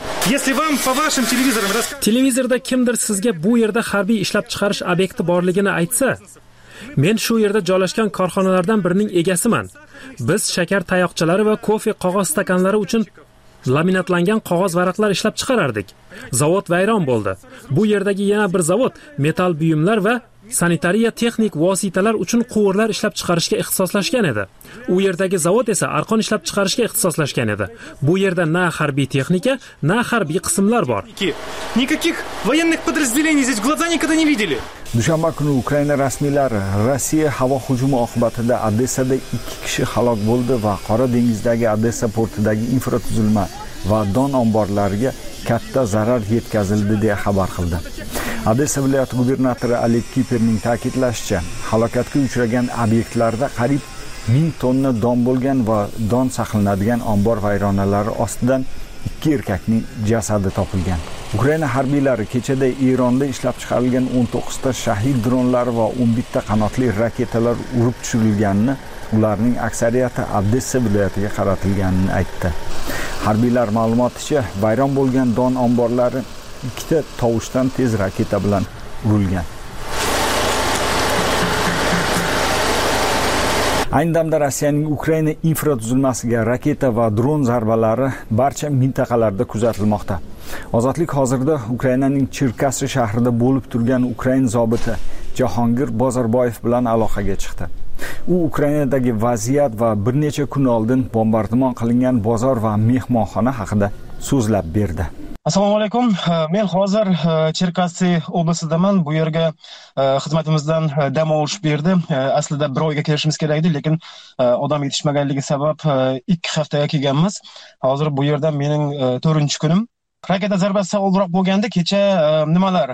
Televizorda kimdir sizga bu yerda harbiy ishlab chiqarish obyekti borligini aytsa, men shu yerda joylashgan korxonalardan birining egasiman. Biz shakar tayoqchalari va kofe qog'oz stakanlari uchun laminatlangan qog'oz varaqlar ishlab chiqarardik. Zavod vayron bo'ldi. Bu yerdagi yana bir zavod metal buyumlar va sanitariya texnik vositalar uchun quvurlar ishlab chiqarishga ixtisoslashgan edi. U yerdagi zavod esa arqon ishlab chiqarishga ixtisoslashgan edi. Bu yerda na harbiy texnika, na harbiy qismlar bor. Никаких военных подразделений здесь в глаза никогда не видели. Dushanba kuni Ukraina rasmiylari Rossiya havo hujumi oqibatida Odessada 2 kishi halok bo'ldi va Qora dengizdagi Odessa portidagi infratuzilma va don omborlariga katta zarar yetkazildi deya xabar qildi. Odessa viloyati gubernatori Oleg Kiperning ta'kidlashicha, halokatga uchragan obyektlarda qariyb 1000 tonna don bo'lgan va don saqlanadigan ombor vayronalari ostidan 2 erkakning jasadi topilgan. Ukraina harbiylari kechada Eronda ishlab chiqarilgan 19 ta shahid dronlari va 11 ta qanotli raketalar urib tushirilganini, ularning aksariyati Odessa viloyatiga qaratilganini aytdi. Harbiylar ma'lumoticha, vayron bo'lgan don omborlari 2 ta tovushdan tez raketa bilan urilgan. Ayni damda Rossiyaning Ukraina infratuzilmasiga raketa va dron zarbalari barcha mintaqalarda kuzatilmoqda. Ozodlik hozirda Ukrainaning Cherkassi shahrida bo'lib turgan Ukraina zobiti Jahongir Bozorboyev bilan aloqaga chiqdi. U Ukrainadagi vaziyat va bir necha kun oldin bombardimon qilingan bozor va mehmonxona haqida so'zlab berdi. Assalomu alaykum. Men hozir Cherkassi oblasidaman. Bu yerga xizmatimizdan dam olish berdi. Aslida bir oyga kelishimiz kerak edi, lekin odam yetishmaganligi sabab 2 haftaga kelganmiz. Hozir bu yerda mening 4-kunim. Raketa zarbasi oldinroq bo'lganda kecha nimalar?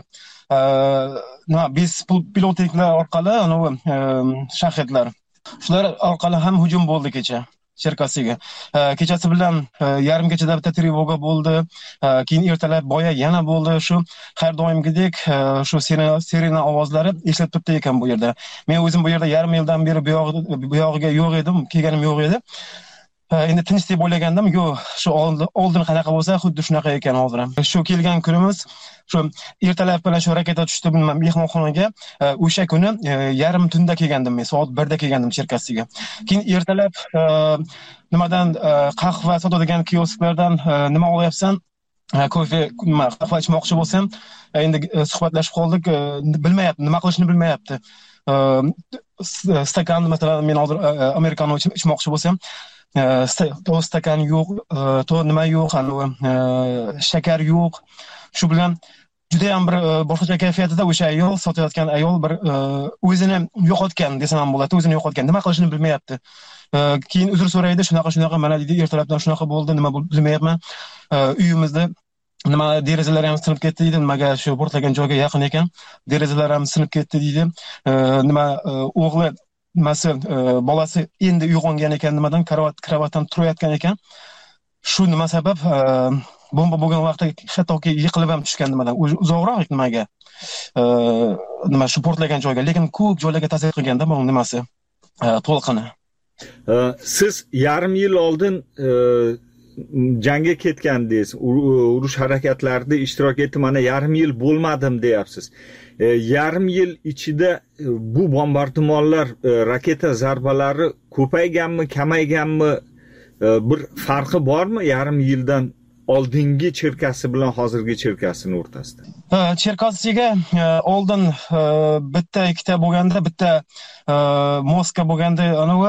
Biz pilotliklar orqali shahidlar. Shular orqali ham hujum bo'ldi kecha. Cherkassiga. Kechasi bilan yarim kechada bitta trevoga bo'ldi. Keyin ertalab boya yana bo'ldi. Shu har doimgidek shu sirena ovozlari eshitilib turibdi ekan bu yerda. Men o'zim bu yerda yarim yildan beri bu yog'iga yo'q edim, kelganim yo'q edi. Endi tinch deb o'ylagandim, yo'q, shu oldin qanaqa bo'lsa, xuddi shunaqa ekan hozir ham. Shu kelgan kunimiz, shu ertalab bilan shu raketa tushdi mehmonxonaga. O'sha kuni yarim tunda kelgandim men, soat 1 da kelgandim Cherkassiga. Keyin ertalab nimadan qahva sotadigan kiosklardan nima olyapsan? Kofe, qahva ichmoqchi bo'lsam, endi suhbatlashib qoldik, bilmayapti, nima qilishni bilmayapti. Stakan, masalan, men hozir amerikano ichmoqchi bo'lsam, to stakan yo'q, to nima yo'q, shakar yo'q. Shu bilan juda ham bir boshqacha kayfiyatda o'sha ayol, sotayotgan ayol bir o'zini yo'qotgan desam ham bo'ladi, o'zini yo'qotgan, nima qilishni bilmayapti. Keyin uzr so'raydi, shunaqa mana deydi, ertalabdan shunaqa bo'ldi, nima bilmayapman. Uyimizda nima derazalar ham sinib ketdi deydi, nimaga shu portlagan joyga yaqin ekan, derazalar ham sinib ketdi deydi. Nima o'g'li bolasi endi uyg'ongan ekan, nimadan kravatdan turayotgan ekan. Shu nima sabab bomba bo'lgan vaqtda hattoki yiqilib ham tushgan, nimadan uzoqroq nimaga nima shu portlagan joyga, lekin ko'p joylarga ta'sir qilganda bu nimasi to'lqini. Siz yarim yil oldin jangga ketgandingiz, urush harakatlarida ishtirok etdim, mana yarim yil bo'lmadim deyapsiz. Yarim yil ichida bu bombardimonlar, raketa zarbalari ko'payganmi, kamayganmi, bir farqi bormi yarim yildan oldingi Cherkassi bilan hozirgi Cherkassini o'rtasida? Cherkassiga oldin bitta ikkita bo'lganda, bitta Moskva bo'lganda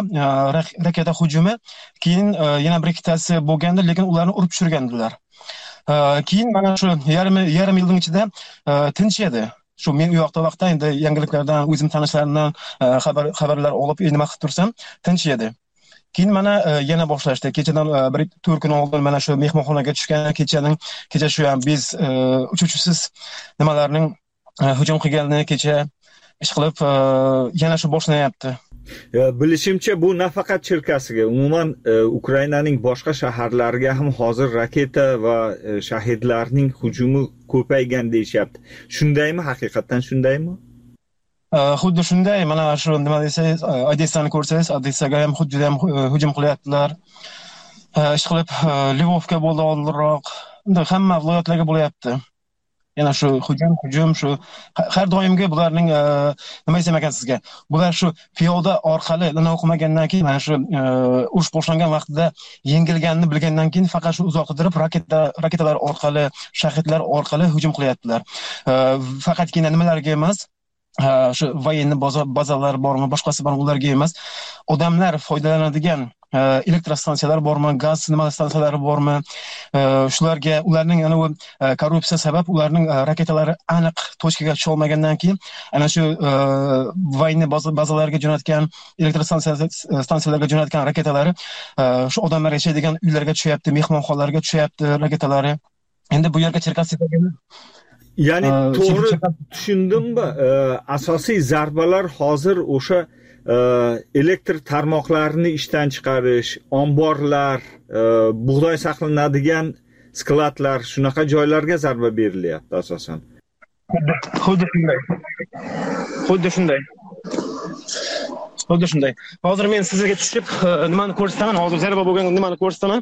raketa hujumi, keyin yana bir ikkitasi bo'lganda, lekin ularni urib tushirgandilar. Keyin mana shu yarim yilning ichida tinch edi. Shu men u yoqda vaqtda endi yangiliklardan, o'zim tanishlarimdan xabarlar olib, nima qilib tursam, tinch edi. Keyin mana yana boshlashdi. Kechadan 1-4 kun oldin mana shu mehmonxonaga tushgan, kecha shu ham biz uchuvchisiz nimalarning hujum qilganini kecha ish qilib yana shu boshlanyapti. Bilishimcha bu nafaqat Cherkassiga, umuman Ukrainaning boshqa shaharlariga ham hozir raketa va shahidlarning hujumi ko'paygan deyishyapti. Shundaymi, haqiqatan shundaymi? Xuddi shunday. Mana shu nima desangiz, Odessani ko'rsangiz, Odessaga ham xuddi ham hujum qilyaptilar. Ish qilib Lvovga bo'ldi oldinroq. Hamma viloyatlarga bo'lyapti. Yana shu hujum shu har doimgi bularning nima desam ekan sizga, bular shu piyoda orqali o'qimagandan keyin, mana shu urush boshlangan vaqtida yengilganini bilgandan keyin faqat shu uzoqtirib raketalar orqali, shahidlar orqali hujum qilyaptilar. Faqatgina nimalarga emas, shu voyenniy bazalar bormi, boshqasi bormi, ularga emas, odamlar foydalanadigan elektrostansiyalar bormi, gaz stansiyalari bormi, shularga, ularning korrupsiya sabab ularning raketalari aniq tochkaga tusha olmagandan keyin ana shu voyenniy bazalarga jo'natgan, elektrostansiyalarga jo'natgan raketalari shu odamlar yashaydigan uylarga tushyapti, mehmonxonalarga tushyapti raketalari. Endi bu yerga Cherkassidagi ya'ni to'g'ri tushundimmi? Asosiy zarbalar hozir o'sha elektr tarmoqlarini ishdan chiqarish, omborlar, bug'doy saqlanadigan skladlar, shunaqa joylarga zarba berilyapti asosan. Xuddi shunday. Hozir men sizlarga tushib nimani ko'rsataman, hozir zarba bo'lgan nimani ko'rsataman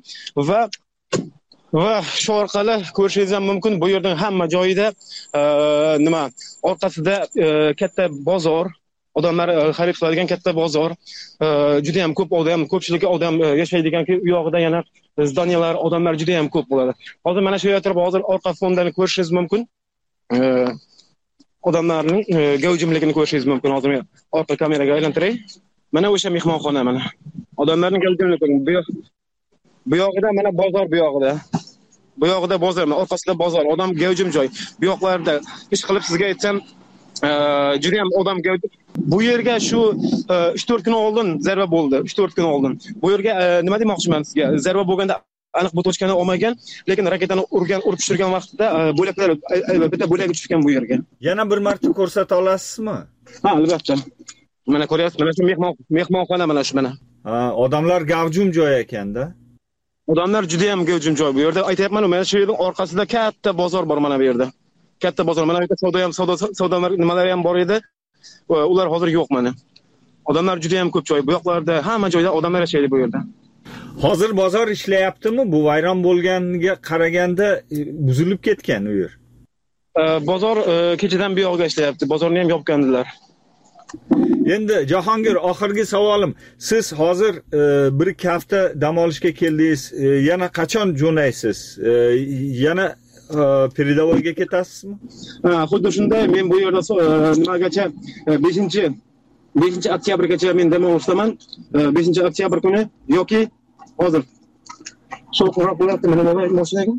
va shu orqali ko'rishingiz ham mumkin. Bu yerning hamma joyida orqasida katta bozor, odamlar xarid qiladigan katta bozor, juda ham ko'p odam, ko'pchilik odam yashaydigan u yog'ida yana zdaniyalar, odamlar juda ham ko'p bo'ladi. Hozir mana shu yerda turib, hozir orqa fondan ko'rishingiz mumkin. Odamlarning gavjumligini ko'rishingiz mumkin. Hozir men orqa kameraga aylantiray. Mana o'sha mehmonxona mana. Odamlarning gavjumligi bu yog'ida mana bozor bu yog'ida. Bu yog'ida bozor, orqasida bozor, odam gavjum joy. Bu yoqlarda ish qilib sizga aytsam, juda ham odam gavjum. Bu yerga shu 3-4 kun oldin zarba bo'ldi. 3-4 kun oldin. Bu yerga nima demoqchiman sizga? Zarba bo'lganda aniq bu tochkani olmagan, lekin raketani urib tushirgan vaqtida bo'laklar bitta bo'lak tushgan bu yerga. Yana bir marta ko'rsata olasizmi? Ha, albatta. Mana ko'ryapsiz, mana shu mehmonxona mana shu mana. Odamlar gavjum joy ekanda. Odamlar juda ham gavjum joy bu yerda. Aytayapman, mana shu yerning orqasida katta bozor bor mana bu yerda. Katta bozor. Mana bu yerda savdo nimalar ham bor edi. Ular hozir yo'q mana. Odamlar juda ham ko'p joy. Bu yoqlarda hamma joyda odamlar yashaydi bu yerda. Hozir bozor ishlayaptimi? Bu vayron bo'lganiga qaraganda buzilib ketgan u yer. Bozor kechadan bu yoqqa ishlayapti. Bozorni ham yopgandilar. Endi Jahongir, oxirgi savolim. Siz hozir 1-2 hafta dam olishga keldingiz. Yana qachon jo'naysiz? Yana передовойga ketasizmi? Xuddi shunday. Men bu yerda nimagacha 5 oktyabrgacha men dam olishdaman. 5 oktyabr kuni yoki hozir shu qo'rqoqlar mana mashinaga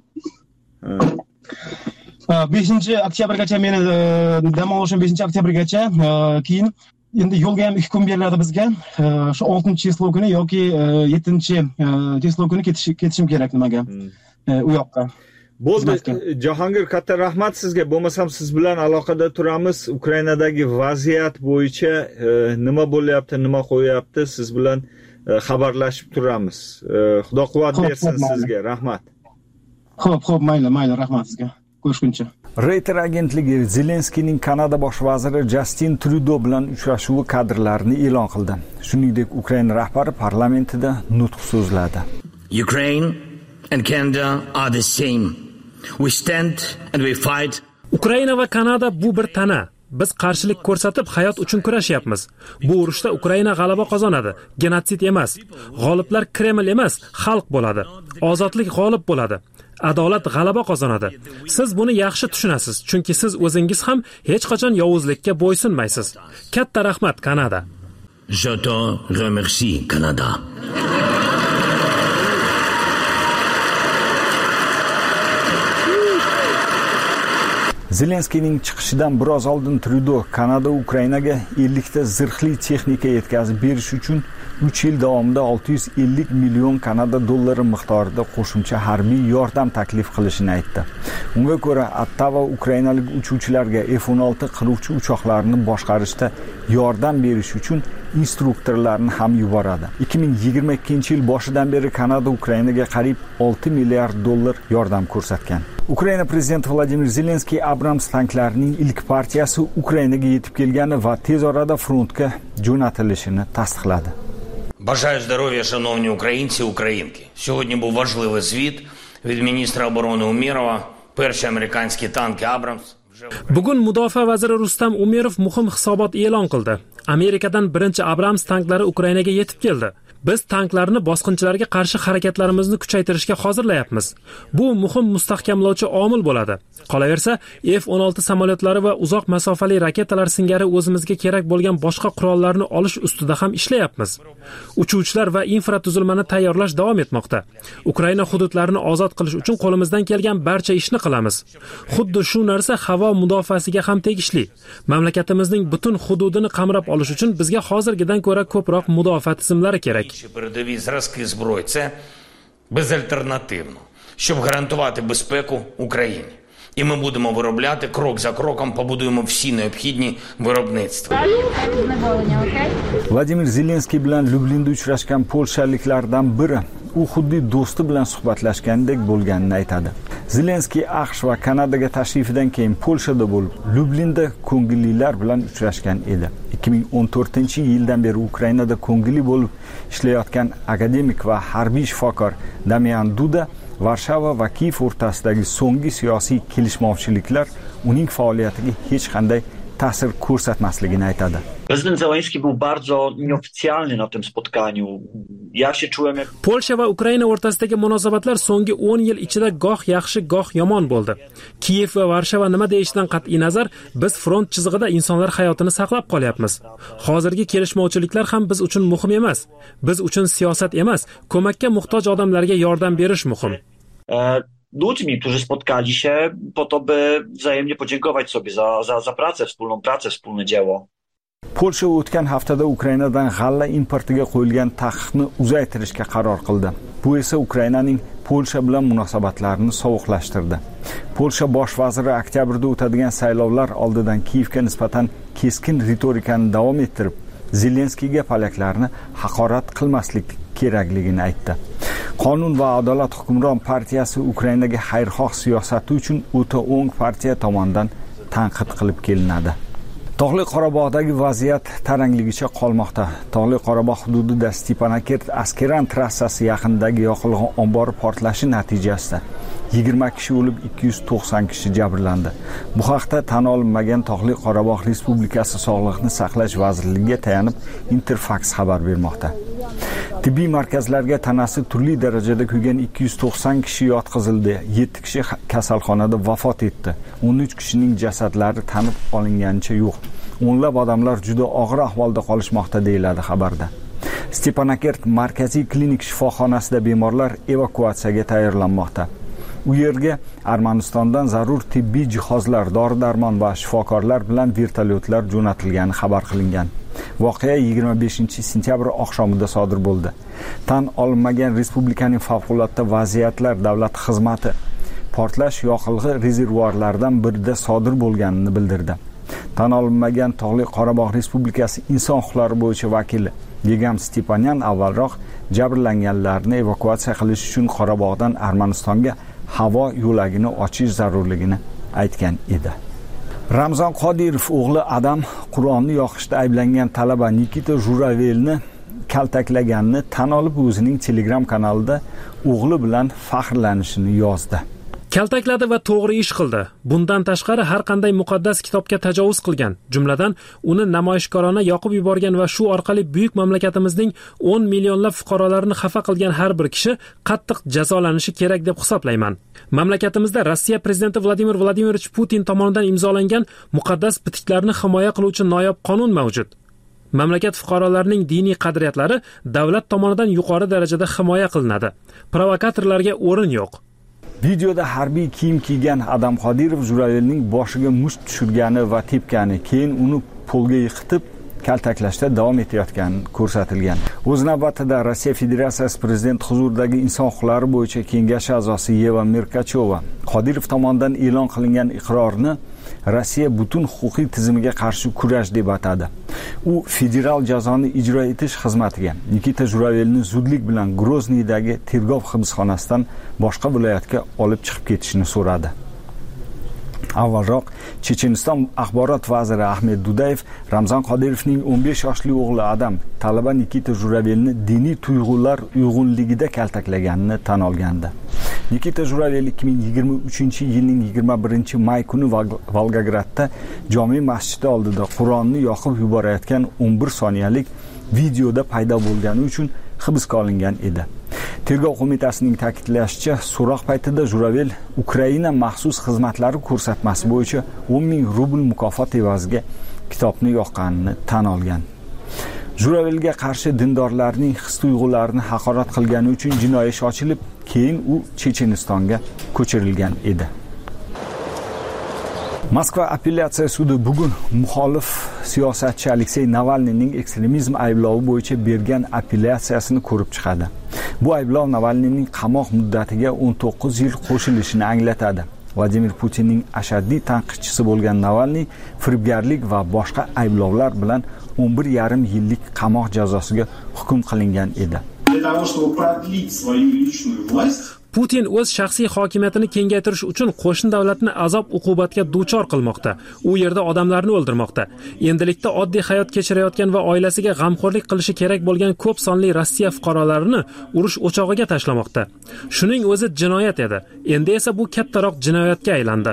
5 oktyabrgacha meni dam olishim 5 oktyabrgacha, keyin endi yo'lga ham 2 kun beriladi bizga. Shu 6-chисло kuni yoki 7-chисло kuni ketishim kerak nimaga? U yoqqa. Bo'ldi. Jahongir, katta rahmat sizga. Bo'lmasam siz bilan aloqada turamiz. Ukrainadagi vaziyat bo'yicha nima bo'lyapti, nima qo'yapti, siz bilan xabarlashib turamiz. Xudo quvvat bersin sizga. Rahmat. Xo'p, mayli, rahmat sizga. Ko'rishguncha. Reuters agentligi Zelenskiyning Kanada bosh vaziri Justin Trudeau bilan uchrashuvi kadrlarini e'lon qildi. Shuningdek, Ukraina rahbari parlamentida nutq so'zladi. Ukraine and Canada are the same. We stand and we fight. Ukraina va Kanada bu bir tana. Biz qarshilik ko'rsatib hayot uchun kurashyapmiz. Bu urushda Ukraina g'alaba qozonadi. Genotsid emas. G'oliblar Kreml emas, xalq bo'ladi. Ozodlik g'olib bo'ladi. Adolat g'alaba qozonadi. Siz buni yaxshi tushunasiz, chunki siz o'zingiz ham hech qachon yovuzlikka bo'ysunmaysiz. Katta rahmat, Kanada. Je te remercie, Kanada. Zelenskiyning chiqishidan biroz oldin Trudeau Kanada Ukrainaga 50 ta zirhli texnika yetkazib berish uchun 3 yil davomida 650 million Kanada dollari miqdorida qo'shimcha harbiy yordam taklif qilishini aytdi. Unga ko'ra, Ottawa ukrainalik uchuvchilarga F-16 qiruvchi uchoqlarini boshqarishda yordam berish uchun instruktorlarni ham yuboradi. 2022-yil boshidan beri Kanada Ukrainaga qariyb 6 milliard dollar yordam ko'rsatgan. Ukraina prezidenti Vladimir Zelenskiy Abrams tanklarining ilk partiyasi Ukrainaga yetib kelgani va tez orada frontga jo'natilishini tasdiqladi. Бажаю здоров'я, шановні українці і українки. Сьогодні був важливий звіт від міністра оборони Умєрова. Перші американські танки Абрамс. Bugun mudofaa vaziri Rustam Umerov muhim hisobot e'lon qildi. Amerikadan birinchi Abrams tanklari Ukrainaga yetib keldi. Biz tanklarni bosqinchilarga qarshi harakatlarimizni kuchaytirishga hozirlayapmiz. Bu muhim mustahkamlovchi omil bo'ladi. Qolaversa, F-16 samolyotlari va uzoq masofali raketalar singari o'zimizga kerak bo'lgan boshqa qurollarni olish ustida ham ishlayapmiz. Uchuvchilar va infratuzilmani tayyorlash davom etmoqda. Ukraina hududlarini ozod qilish uchun qo'limizdan kelgan barcha ishni qilamiz. Xuddi shu narsa havo mudofaasiga ham tegishli. Mamlakatimizning butun hududini qamrab olish uchun bizga hozirgidan ko'ra ko'proq mudofaa tizimlari kerak. Передові зразки зброї – це безальтернативно, щоб гарантувати безпеку Україні. І ми будемо виробляти крок за кроком, побудуємо всі необхідні виробництва. Vladimir Zelenskiy bilan Lyublinda uchrashgan polshaliklardan biri u xuddi do'sti bilan suhbatlashgandek bo'lganini aytadi. Zelenskiy AQSh va Kanadaga tashrifidan keyin Polshada bo'lib, Lyublinda ko'ngillilar bilan uchrashgan edi. 2014-yildan beri Ukrainada ko'ngilli bo'lib ishlayotgan akademik va harbiy shifokor Damian Duda Varshava va Kiyev o'rtasidagi so'nggi siyosiy kelishmovchiliklar uning faoliyatiga hech qanday ta'sir ko'rsatmasligini aytadi. Prezydent Zełenski był bardzo nieoficjalny na tym spotkaniu. Ja się czułem jak... Polsha va Ukraina o'rtasidagi munosabatlar so'nggi 10 yil ichida goh yaxshi, goh yomon bo'ldi. Kiyev va Varshava nima deyishidan qat'iy nazar, biz front chizig'ida insonlar hayotini saqlab qolyapmiz. Hozirgi kelishmovchiliklar ham biz uchun muhim emas. Biz uchun siyosat emas, ko'makka muhtoj odamlarga yordam berish muhim. Ludźmi, którzy spotkali się po to, by wzajemnie podziękować sobie za pracę, wspólne dzieło. Polsha o'tgan haftada Ukrainadan g'alla importiga qo'yilgan taqiqni uzaytirishga qaror qildi. Bu esa Ukrainaning Polsha bilan munosabatlarini sovuqlashtirdi. Polsha bosh vaziri oktyabrda o'tadigan saylovlar oldidan Kiyevga nisbatan keskin ritorikani davom ettirib, Zelenskiyga polaklarni haqorat qilmaslik kerakligini aytdi. Qonun va adolat hukmron partiyasi Ukrainaga xayrixoh siyosati uchun o'ta o'ng partiya tomonidan tanqid qilib kelinadi. Tog'li Qorabog'dagi vaziyat tarangligicha qolmoqda. Tog'li Qorabog' hududida Stepanakert Askeran trassasi yaqinidagi yoqilg'i ombori portlashi natijasida 20 kishi o'lib, 290 kishi jabrlandi. Bu haqda tan olinmagan Tog'li Qorabog' Respublikasi Sog'liqni saqlash vazirligiga tayanib Interfax xabar bermoqda. Tibbiy markazlarga tanasi turli darajada kuygan 290 kishi yotqizildi. 7 kishi kasalxonada vafot etdi. 13 kishining jasadlari tanib olinganicha yo'q. O'nlab odamlar juda og'ir ahvolda qolishmoqda deyiladi xabarda. Stepanakert markaziy klinik shifoxonasida bemorlar evakuatsiyaga tayyorlanmoqda. U yerga Armanistondan zarur tibbiy jihozlar, dori-darmon va shifokorlar bilan vertolyotlar jo'natilgani xabar qilingan. Voqea 25-sentyabr oqshomida sodir bo'ldi. Tan olinmagan respublikaning favqulodda vaziyatlar davlat xizmati portlash yoqilg'i rezervuarlaridan birida sodir bo'lganini bildirdi. Tan olinmagan Tog'li Qorabog' Respublikasi inson huquqlari bo'yicha vakili Yegam Stepanyan avvalroq jabrlanganlarni evakuatsiya qilish uchun Qorabog'dan Armanistonga havo yo'lagini ochish zarurligini aytgan edi. Ramzan Qodirov o'g'li Adam Qur'onni yoqishda ayblangan talaba Nikita Juravelni kaltaklaganini tan olib, o'zining Telegram kanalida o'g'li bilan faxrlanishini yozdi. Kaltakladi va to'g'ri ish qildi. Bundan tashqari har qanday muqaddas kitobga tajovuz qilgan, jumladan uni namoyishkorona yoqib yuborgan va shu orqali buyuk mamlakatimizning 10 millionlab fuqarolarini xafa qilgan har bir kishi qattiq jazolanishi kerak deb hisoblayman. Mamlakatimizda Rossiya prezidenti Vladimir Vladimirovich Putin tomonidan imzolangan muqaddas bitiklarni himoya qiluvchi noyob qonun mavjud. Mamlakat fuqarolarining diniy qadriyatlari davlat tomonidan yuqori darajada himoya qilinadi. Provokatorlarga o'rin yo'q. Videoda harbiy kiyim kiygan Adam Qodirov Juravelning boshiga musht tushirgani va tepgani, keyin uni polga yiqitib kaltaklashda davom etayotgani ko'rsatilgan. O'z navbatida Rossiya Federatsiyasi prezidenti huzuridagi inson huquqlari bo'yicha kengash a'zosi Yeva Merkachova Qodirov tomonidan e'lon qilingan iqrorni Rossiya butun huquqiy tizimiga qarshi kurash deb atadi. U federal jazoni ijro etish xizmatiga Nikita Juravelni zudlik bilan Grozniydagi tergov hibsxonasidan boshqa viloyatga olib chiqib ketishni so'radi. Avvalroq Checheniston axborot vaziri Ahmed Dudayev Ramzan Qodirovning 15 yoshli o'g'li Adam talaba Nikita Juravelni diniy tuyg'ular uyg'unligida kaltaklaganini tan olgandi. Nikita Juravel 2023-yilning 21-may kuni Volgogradda jome masjidi oldida Qur'onni yoqib yuborayotgan 11 soniyalik videoda paydo bo'lgani uchun hibsga olingan edi. Tergov qo'mitasining ta'kidlashicha, so'roq paytida Juravel Ukraina maxsus xizmatlari ko'rsatmasi bo'yicha 10 ming rubl mukofot evaziga kitobni yoqqanini tan olgan. Juravelga qarshi dindorlarning his-tuyg'ularini haqorat qilgani uchun jinoiy ish ochilib, keyin u Chechenistonga ko'chirilgan edi. Moskva apellyatsiya sudi bugun muxolif siyosatchi Aleksey Navalniyning ekstremizm ayblovi bo'yicha bergan apellyatsiyasini ko'rib chiqadi. Bu ayblov Navalniyning qamoq muddatiga 19 yil qo'shilishini anglatadi. Vladimir Putinning ashaddiy tanqidchisi bo'lgan Navalniy firibgarlik va boshqa ayblovlar bilan 11,5 yillik qamoq jazosiga hukm qilingan edi. Putin o'z shaxsiy hokimiyatini kengaytirish uchun qo'shni davlatni azob-uqubatga duchor qilmoqda. U yerda odamlarni o'ldirmoqda. Endilikda oddiy hayot kechirayotgan va oilasiga g'amxo'rlik qilishi kerak bo'lgan ko'p sonli Rossiya fuqarolarini urush o'chog'iga tashlamoqda. Shuning o'zi jinoyat edi. Endi esa bu kattaroq jinoyatga aylandi.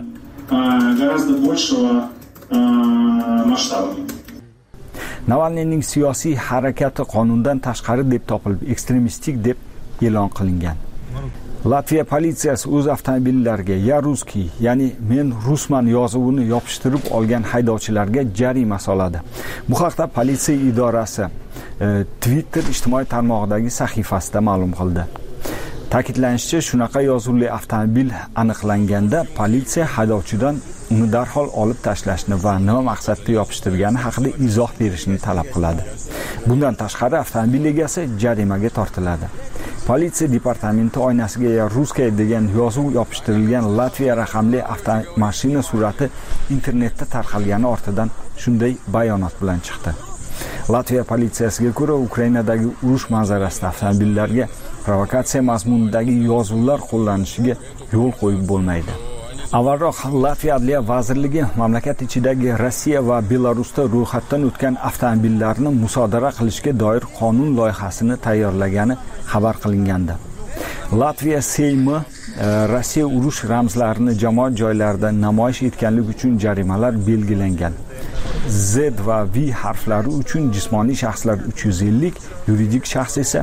Navalniyning siyosiy harakati qonundan tashqari deb topilib, ekstremistik deb e'lon qilingan. Latviya politsiyasi o'z avtomobillariga "Ya ruskiy", ya'ni "Men rusman" yozuvini yopishtirib olgan haydovchilarga jarima soladi. Bu haqda politsiya idorasi Twitter ijtimoiy tarmog'idagi sahifasida ma'lum qildi. Ta'kidlanishicha, shunaqa yozuvli avtomobil aniqlanganda politsiya haydovchidan uni darhol olib tashlashni va nima maqsadda yopishtirgani haqida izoh berishni talab qiladi. Bundan tashqari avtomobil egasi jarimaga tortiladi. Politsiya departamenti oynasiga "Ya ruskiy" degan yozuv yopishtirilgan Latviya raqamli avtomashina surati internetda tarqalgani ortidan shunday bayonot bilan chiqdi. Latviya politsiyasiga ko'ra, Ukrainadagi urush manzarasida avtomobillarga provokatsiya mazmunidagi yozuvlar qo'llanishiga yo'l qo'yib bo'lmaydi. Avvalroq Latviya Adliya vazirligi mamlakat ichidagi Rossiya va Belarusda ro'yxatdan o'tgan avtomobillarni musodara qilishga doir qonun loyihasini tayyorlagani xabar qilingandi. Latviya Seymi Rossiya urush ramzlarini jamoat joylarida namoyish etganlik uchun jarimalar belgilangan. Z va V harflari uchun jismoniy shaxslar 350, yuridik shaxs esa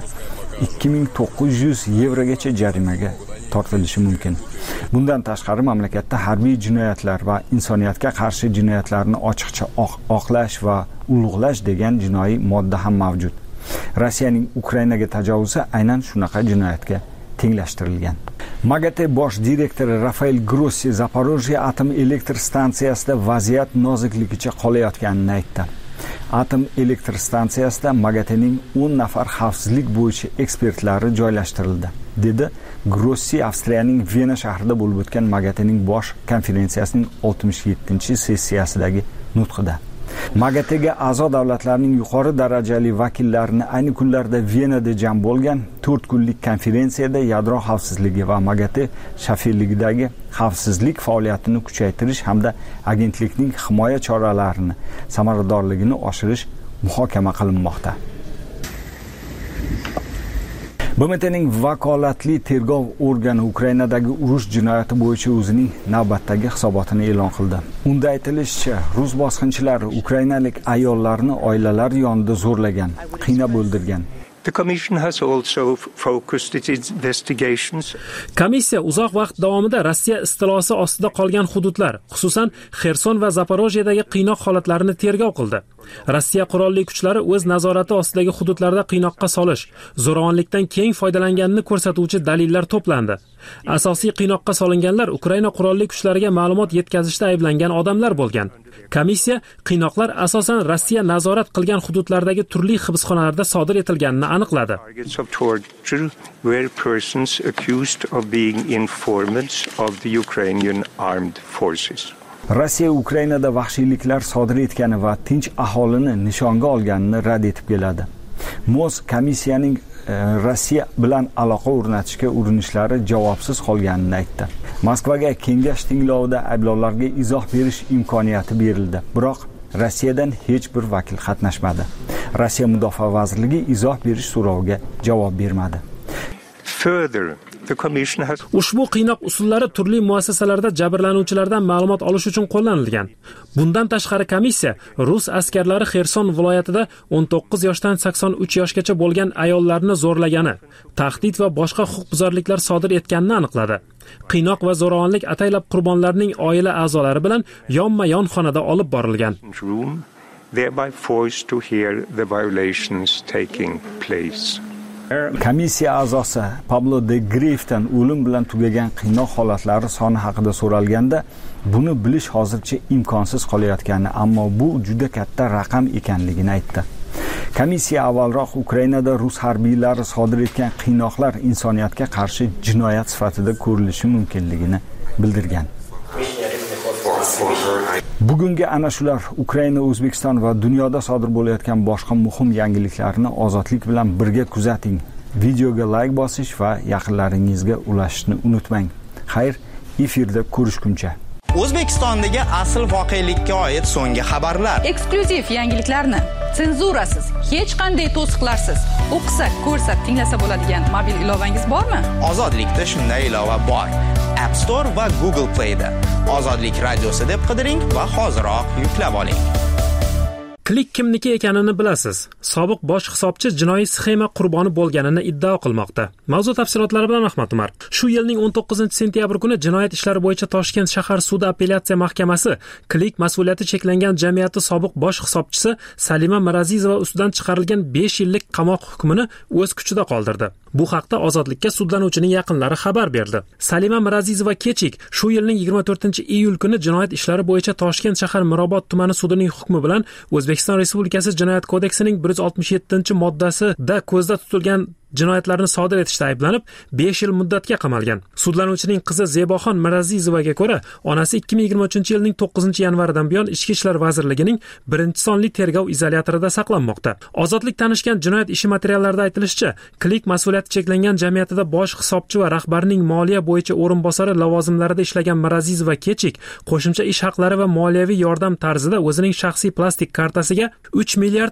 2900 yevrogacha jarimaga tortilishi mumkin. Bundan tashqari mamlakatda harbiy jinoyatlar va insoniyatga qarshi jinoyatlarni ochiqcha oqlash va ulug'lash degan jinoiy modda ham mavjud. Rossiyaning Ukrainaga tajovuzi aynan shunaqa jinoyatga tenglashtirilgan. MAGATE bosh direktori Rafael Grossi Zaporojye atom elektr stansiyasida vaziyat nozikligicha qolayotganini aytdi. Atom elektr stansiyasida MAGATEning 10 nafar xavfsizlik bo'yicha ekspertlari joylashtirildi, dedi Grossi Avstriyaning Vena shahrida bo'lib o'tgan MAGATEning bosh konferensiyasining 67-sessiyasidagi nutqida. MAGATEga a'zo davlatlarning yuqori darajali vakillarini ayni kunlarda Venada jam bo'lgan 4 kunlik konferensiyada yadro xavfsizligi va MAGATE shafirligidagi xavfsizlik faoliyatini kuchaytirish hamda agentlikning himoya choralarini samaradorligini oshirish muhokama qilinmoqda. BMTning vakolatli tergov organi Ukrainadagi urush jinoyati bo'yicha o'zining navbatdagi hisobotini e'lon qildi. Unda aytilishicha, rus bosqinchilari ukrainalik ayollarni oilalar yonida zo'rlagan, qiynab o'ldirgan. Komissiya uzoq vaqt davomida Rossiya istilosi ostida qolgan hududlar, xususan Xerson va Zaporojyedagi qiynoq holatlarini tergov qildi. Rossiya qurolli kuchlari o'z nazorati ostidagi hududlarda qiynoqqa solish, zo'ravonlikdan keng foydalanganini ko'rsatuvchi dalillar to'plandi. Asosiy qiynoqqa solinganlar Ukraina qurolli kuchlariga ma'lumot yetkazishda ayblangan odamlar bo'lgan. Komissiya qiynoqlar asosan Rossiya nazorat qilgan hududlardagi turli hibsxonalarda sodir etilganini aniqladi. Rossiya Ukrainada vahshiyliklar sodir etgani va tinch aholini nishonga olganini rad etib keladi. MOZ komissiyaning Rossiya bilan aloqa o'rnatishga urinishlari javobsiz qolganini aytdi. Moskvaga kengash tinglovida ayblovlarga izoh berish imkoniyati berildi, biroq Rossiyadan hech bir vakil qatnashmadi. Rossiya Mudofaa vazirligi izoh berish so'roviga javob bermadi. Ushbu qiynoq usullari turli muassasalarda jabrlanuvchilardan ma'lumot olish uchun qo'llanilgan. Bundan tashqari komissiya rus askarlari Xerson viloyatida 19 yoshdan 83 yoshgacha bo'lgan ayollarni zo'rlagani, tahdid va boshqa huquqbuzarliklar sodir etganini aniqladi. Qiynoq va zo'ravonlik ataylab qurbonlarning oila a'zolari bilan yonma-yon xonada olib borilgan. Komissiya a'zosi Pablo de Grefdan o'lim bilan tugagan qiynoq holatlari soni haqida so'ralganda, buni bilish hozircha imkonsiz qolayotganini, ammo bu juda katta raqam ekanligini aytdi. Komissiya avvalroq Ukrainada rus harbiylari sodir etgan qiynoqlar insoniyatga qarshi jinoyat sifatida ko'rilishi mumkinligini bildirgan. Bugungi ana shular Ukraina, O'zbekiston va dunyoda sodir bo'layotgan boshqa muhim yangiliklarni ozodlik bilan birga kuzating. Videoga like bosish va yaqinlaringizga ulashishni unutmang. Xayr, efirda ko'rishguncha. O'zbekistondagi asl voqelikka oid so'nggi xabarlar, eksklyuziv yangiliklarni senzurasiz, hech qanday to'siqlarsiz o'qisa, ko'rsa, tinglasa bo'ladigan mobil ilovangiz bormi? Ozodlikda shunday ilova bor. App Store va Google Play da Ozodlik radiosi deb qidiring va hoziroq yuklab oling. Klik kimniki ekanini bilasiz. Sobiq bosh hisobchi jinoiy sxema qurboni bo'lganini iddao qilmoqda. Mavzu tafsilotlari bilan Ahmad Umar. Shu yilning 19-sentyabr kuni jinoyat ishlari bo'yicha Toshkent shahar sudi apellyatsiya mahkamasi Klik mas'uliyati cheklangan jamiyati sobiq bosh hisobchisi Salima Mirazizova ustidan chiqarilgan 5 yillik qamoq hukmini o'z kuchida qoldirdi. Bu haqda Ozodlikka sudlanuvchining yaqinlari xabar berdi. Salima Mirazizova kechik shu yilning 24-iyul kuni jinoyat ishlari bo'yicha Toshkent shahar Mirobod tumani sudining hukmi bilan O'zbekiston Respublikasi Jinoyat kodeksining 167-moddasida ko'zda tutilgan jinoyatlarni sodir etishda ayblanib 5 yil muddatga qamalgan. Sudlanuvchining qizi Zeboxon Mirazizovaga ko'ra, onasi 2023-yilning 9-yanvaridan buyon Ichki ishlar vazirligining 1-sonli tergov izolyatorida saqlanmoqda. Ozodlik tanishgan jinoyat ishi materiallarida aytilishicha, Klik mas'uliyati cheklangan jamiyatida bosh hisobchi va rahbarning moliya bo'yicha o'rinbosari lavozimlarida ishlagan Mirazizova kechik qo'shimcha ish haqlari va moliyaviy yordam tarzida o'zining shaxsiy plastik kartasiga 3 milliard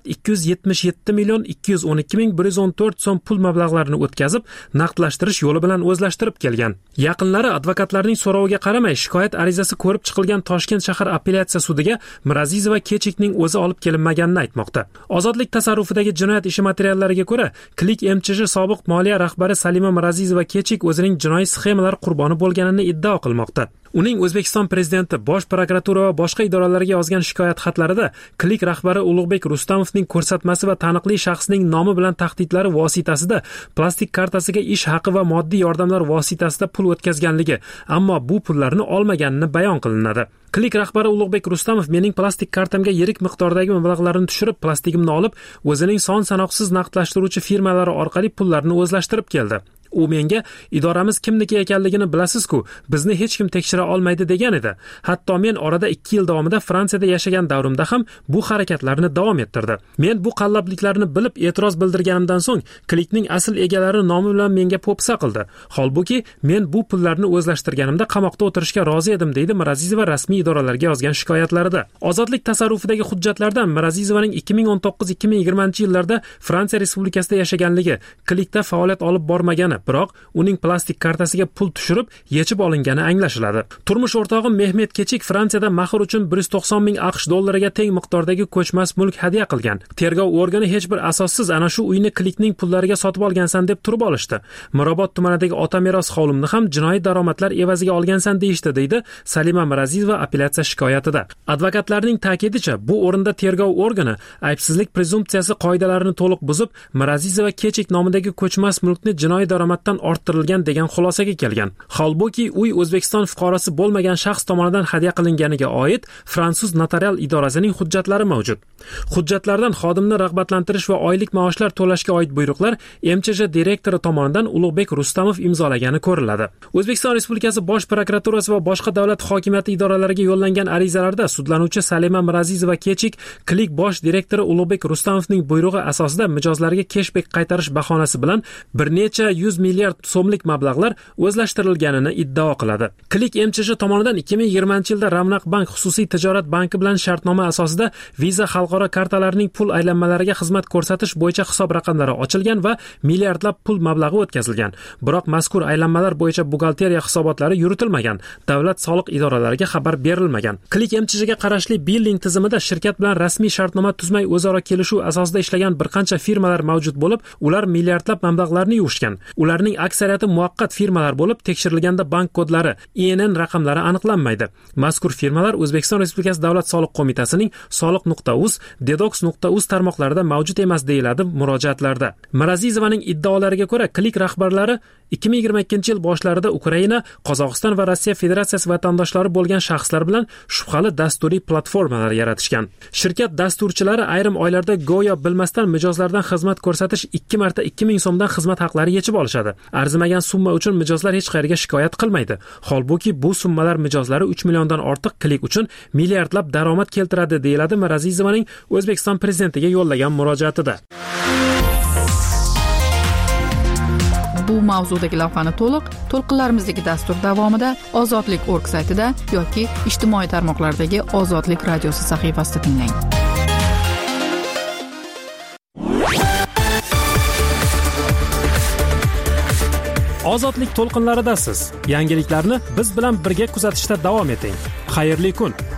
277 million 212 ming 114 so'm pul mablag'larini o'tkazib, naqdlashtirish yo'li bilan o'zlashtirib kelgan. Yaqinlari advokatlarning so'roviga qaramay shikoyat arizasi ko'rib chiqilgan Toshkent shahar apellyatsiya sudiga Mirazizova kechikning o'zi olib kelinmaganini aytmoqda. Ozodlik tasarrufidagi jinoyat ishi materiallariga ko'ra, Klik MChJ sobiq moliya rahbari Salima Mirazizova kechik o'zining jinoiy sxemalar qurboni bo'lganini iddao qilmoqda. Uning O'zbekiston prezidenti, bosh prokuratura va boshqa idoralarga yozgan shikoyat xatlarida Klik rahbari Ulug'bek Rustamovning ko'rsatmasi va taniqli shaxsning nomi bilan tahdidlari vositasida plastik kartasiga ish haqi va moddiy yordamlar vositasida pul o'tkazganligi, ammo bu pullarni olmaganini bayon qilinadi. Klik rahbari Ulug'bek Rustamov mening plastik kartamga yirik miqdordagi mablag'larni tushirib, plastigimni olib, o'zining son sanoqsiz naqdlashtiruvchi firmalari orqali pullarni o'zlashtirib keldi. U menga idoramiz kimniki ekanligini bilasiz-ku, bizni hech kim tekshira olmaydi degan edi. Hatto men orada 2 yil davomida Fransiyada yashagan davrimda ham bu harakatlarni davom ettirdi. Men bu qallobliklarni bilib e'tiroz bildirganimdan so'ng Klikning asl egalari nomi bilan menga po'pisa qildi. Holbuki men bu pullarni o'zlashtirganimda qamoqda o'tirishga rozi edim, deydi Mirazizova rasmiy idoralarga yozgan shikoyatlarida. Ozodlik tasarrufidagi hujjatlardan Mirazizovaning 2019-2020-yillarda Fransiya Respublikasida yashaganligi, Klikda faoliyat olib bormagani, biroq uning plastik kartasiga pul tushirib yechib olingani anglashiladi. Turmush o'rtog'im Mehmet Kechik Fransiyada mahor uchun 190 ming AQSh dollariga teng miqdordagi ko'chmas mulk hadya qilgan. Tergov organi hech bir asossiz ana shu uyni Klikning pullariga sotib olgansan deb turib olishdi. Mirobod tumanidagi ota meros hovlimni ham jinoiy daromadlar evaziga olgansan deyishdi, deydi Salima Mirazizova apellyatsiya shikoyatida. Advokatlarning ta'kidicha, bu o'rinda tergov organi aybsizlik prezumpsiyasi qoidalarini to'liq buzib, Mirazizova Kechik nomidagi ko'chmas mulkni jinoiy daromaddan orttirilgan degan xulosaga kelgan. Holbuki uy O'zbekiston fuqarosi bo'lmagan shaxs tomonidan hadya qilinganiga oid fransuz notarial idorasining hujjatlari mavjud. Hujjatlardan xodimni rag'batlantirish va oylik maoshlar to'lashga oid buyruqlar MChJ direktori tomonidan Ulug'bek Rustamov imzolagani ko'riladi. O'zbekiston Respublikasi bosh prokuraturasi va boshqa davlat hokimiyati idoralariga yo'llangan arizalarda sudlanuvchi Salima Mirazizova kechik Klik bosh direktori Ulug'bek Rustamovning buyrug'i asosida mijozlarga cashback qaytarish bahonasi bilan bir necha 100 milliard so'mlik mablag'lar o'zlashtirilganini iddao qiladi. Klik MChJ tomonidan 2020-yilda Ravnaq Bank xususiy tijorat banki bilan shartnoma asosida Visa xalqaro kartalarining pul aylanmalariga xizmat ko'rsatish bo'yicha hisob raqamlari ochilgan va milliardlab pul mablag'i o'tkazilgan. Biroq mazkur aylanmalar bo'yicha buxgalteriya hisobotlari yuritilmagan, davlat soliq idoralariga xabar berilmagan. Klik MChJga qarashli billing tizimida shirkat bilan rasmiy shartnoma tuzmay o'zaro kelishuv asosida ishlagan bir qancha firmalar mavjud bo'lib, ular milliardlab mablag'larni yuvishgan. Ularning aksariyati muvaqqat firmalar bo'lib, tekshirilganda bank kodlari, INN raqamlari aniqlanmaydi. Mazkur firmalar O'zbekiston Respublikasi Davlat soliq qo'mitasining soliq.uz, dedox.uz tarmoqlarida mavjud emas deyiladi murojaatlarda. Mirazizovaning iddaolariga ko'ra, Klik rahbarlari 2022-yil boshlarida Ukraina, Qozog'iston va Rossiya Federatsiyasi vatandoshlari bo'lgan shaxslar bilan shubhali dasturiy platformalar yaratishgan. Shirkat dasturchilari ayrim oylarda go'yo bilmasdan mijozlardan xizmat ko'rsatish 2 marta 2000 so'mdan xizmat haqlari yechib olishgan. olishadi. Arzimagan summa uchun mijozlar hech qayerga shikoyat qilmaydi. Holbuki bu summalar mijozlari 3 milliondan ortiq klik uchun milliardlab daromad keltiradi, deyiladi Mirazizovaning O'zbekiston prezidentiga yo'llagan murojaatida. Bu mavzudagi lavhani to'lqinlarimizdagi dastur davomida ozodlik.org saytida yoki ijtimoiy tarmoqlardagi Ozodlik radiosi sahifasida tinglang. Ozodlik to'lqinlaridasiz. Yangiliklarni biz bilan birga kuzatishda davom eting. Xayrli kun.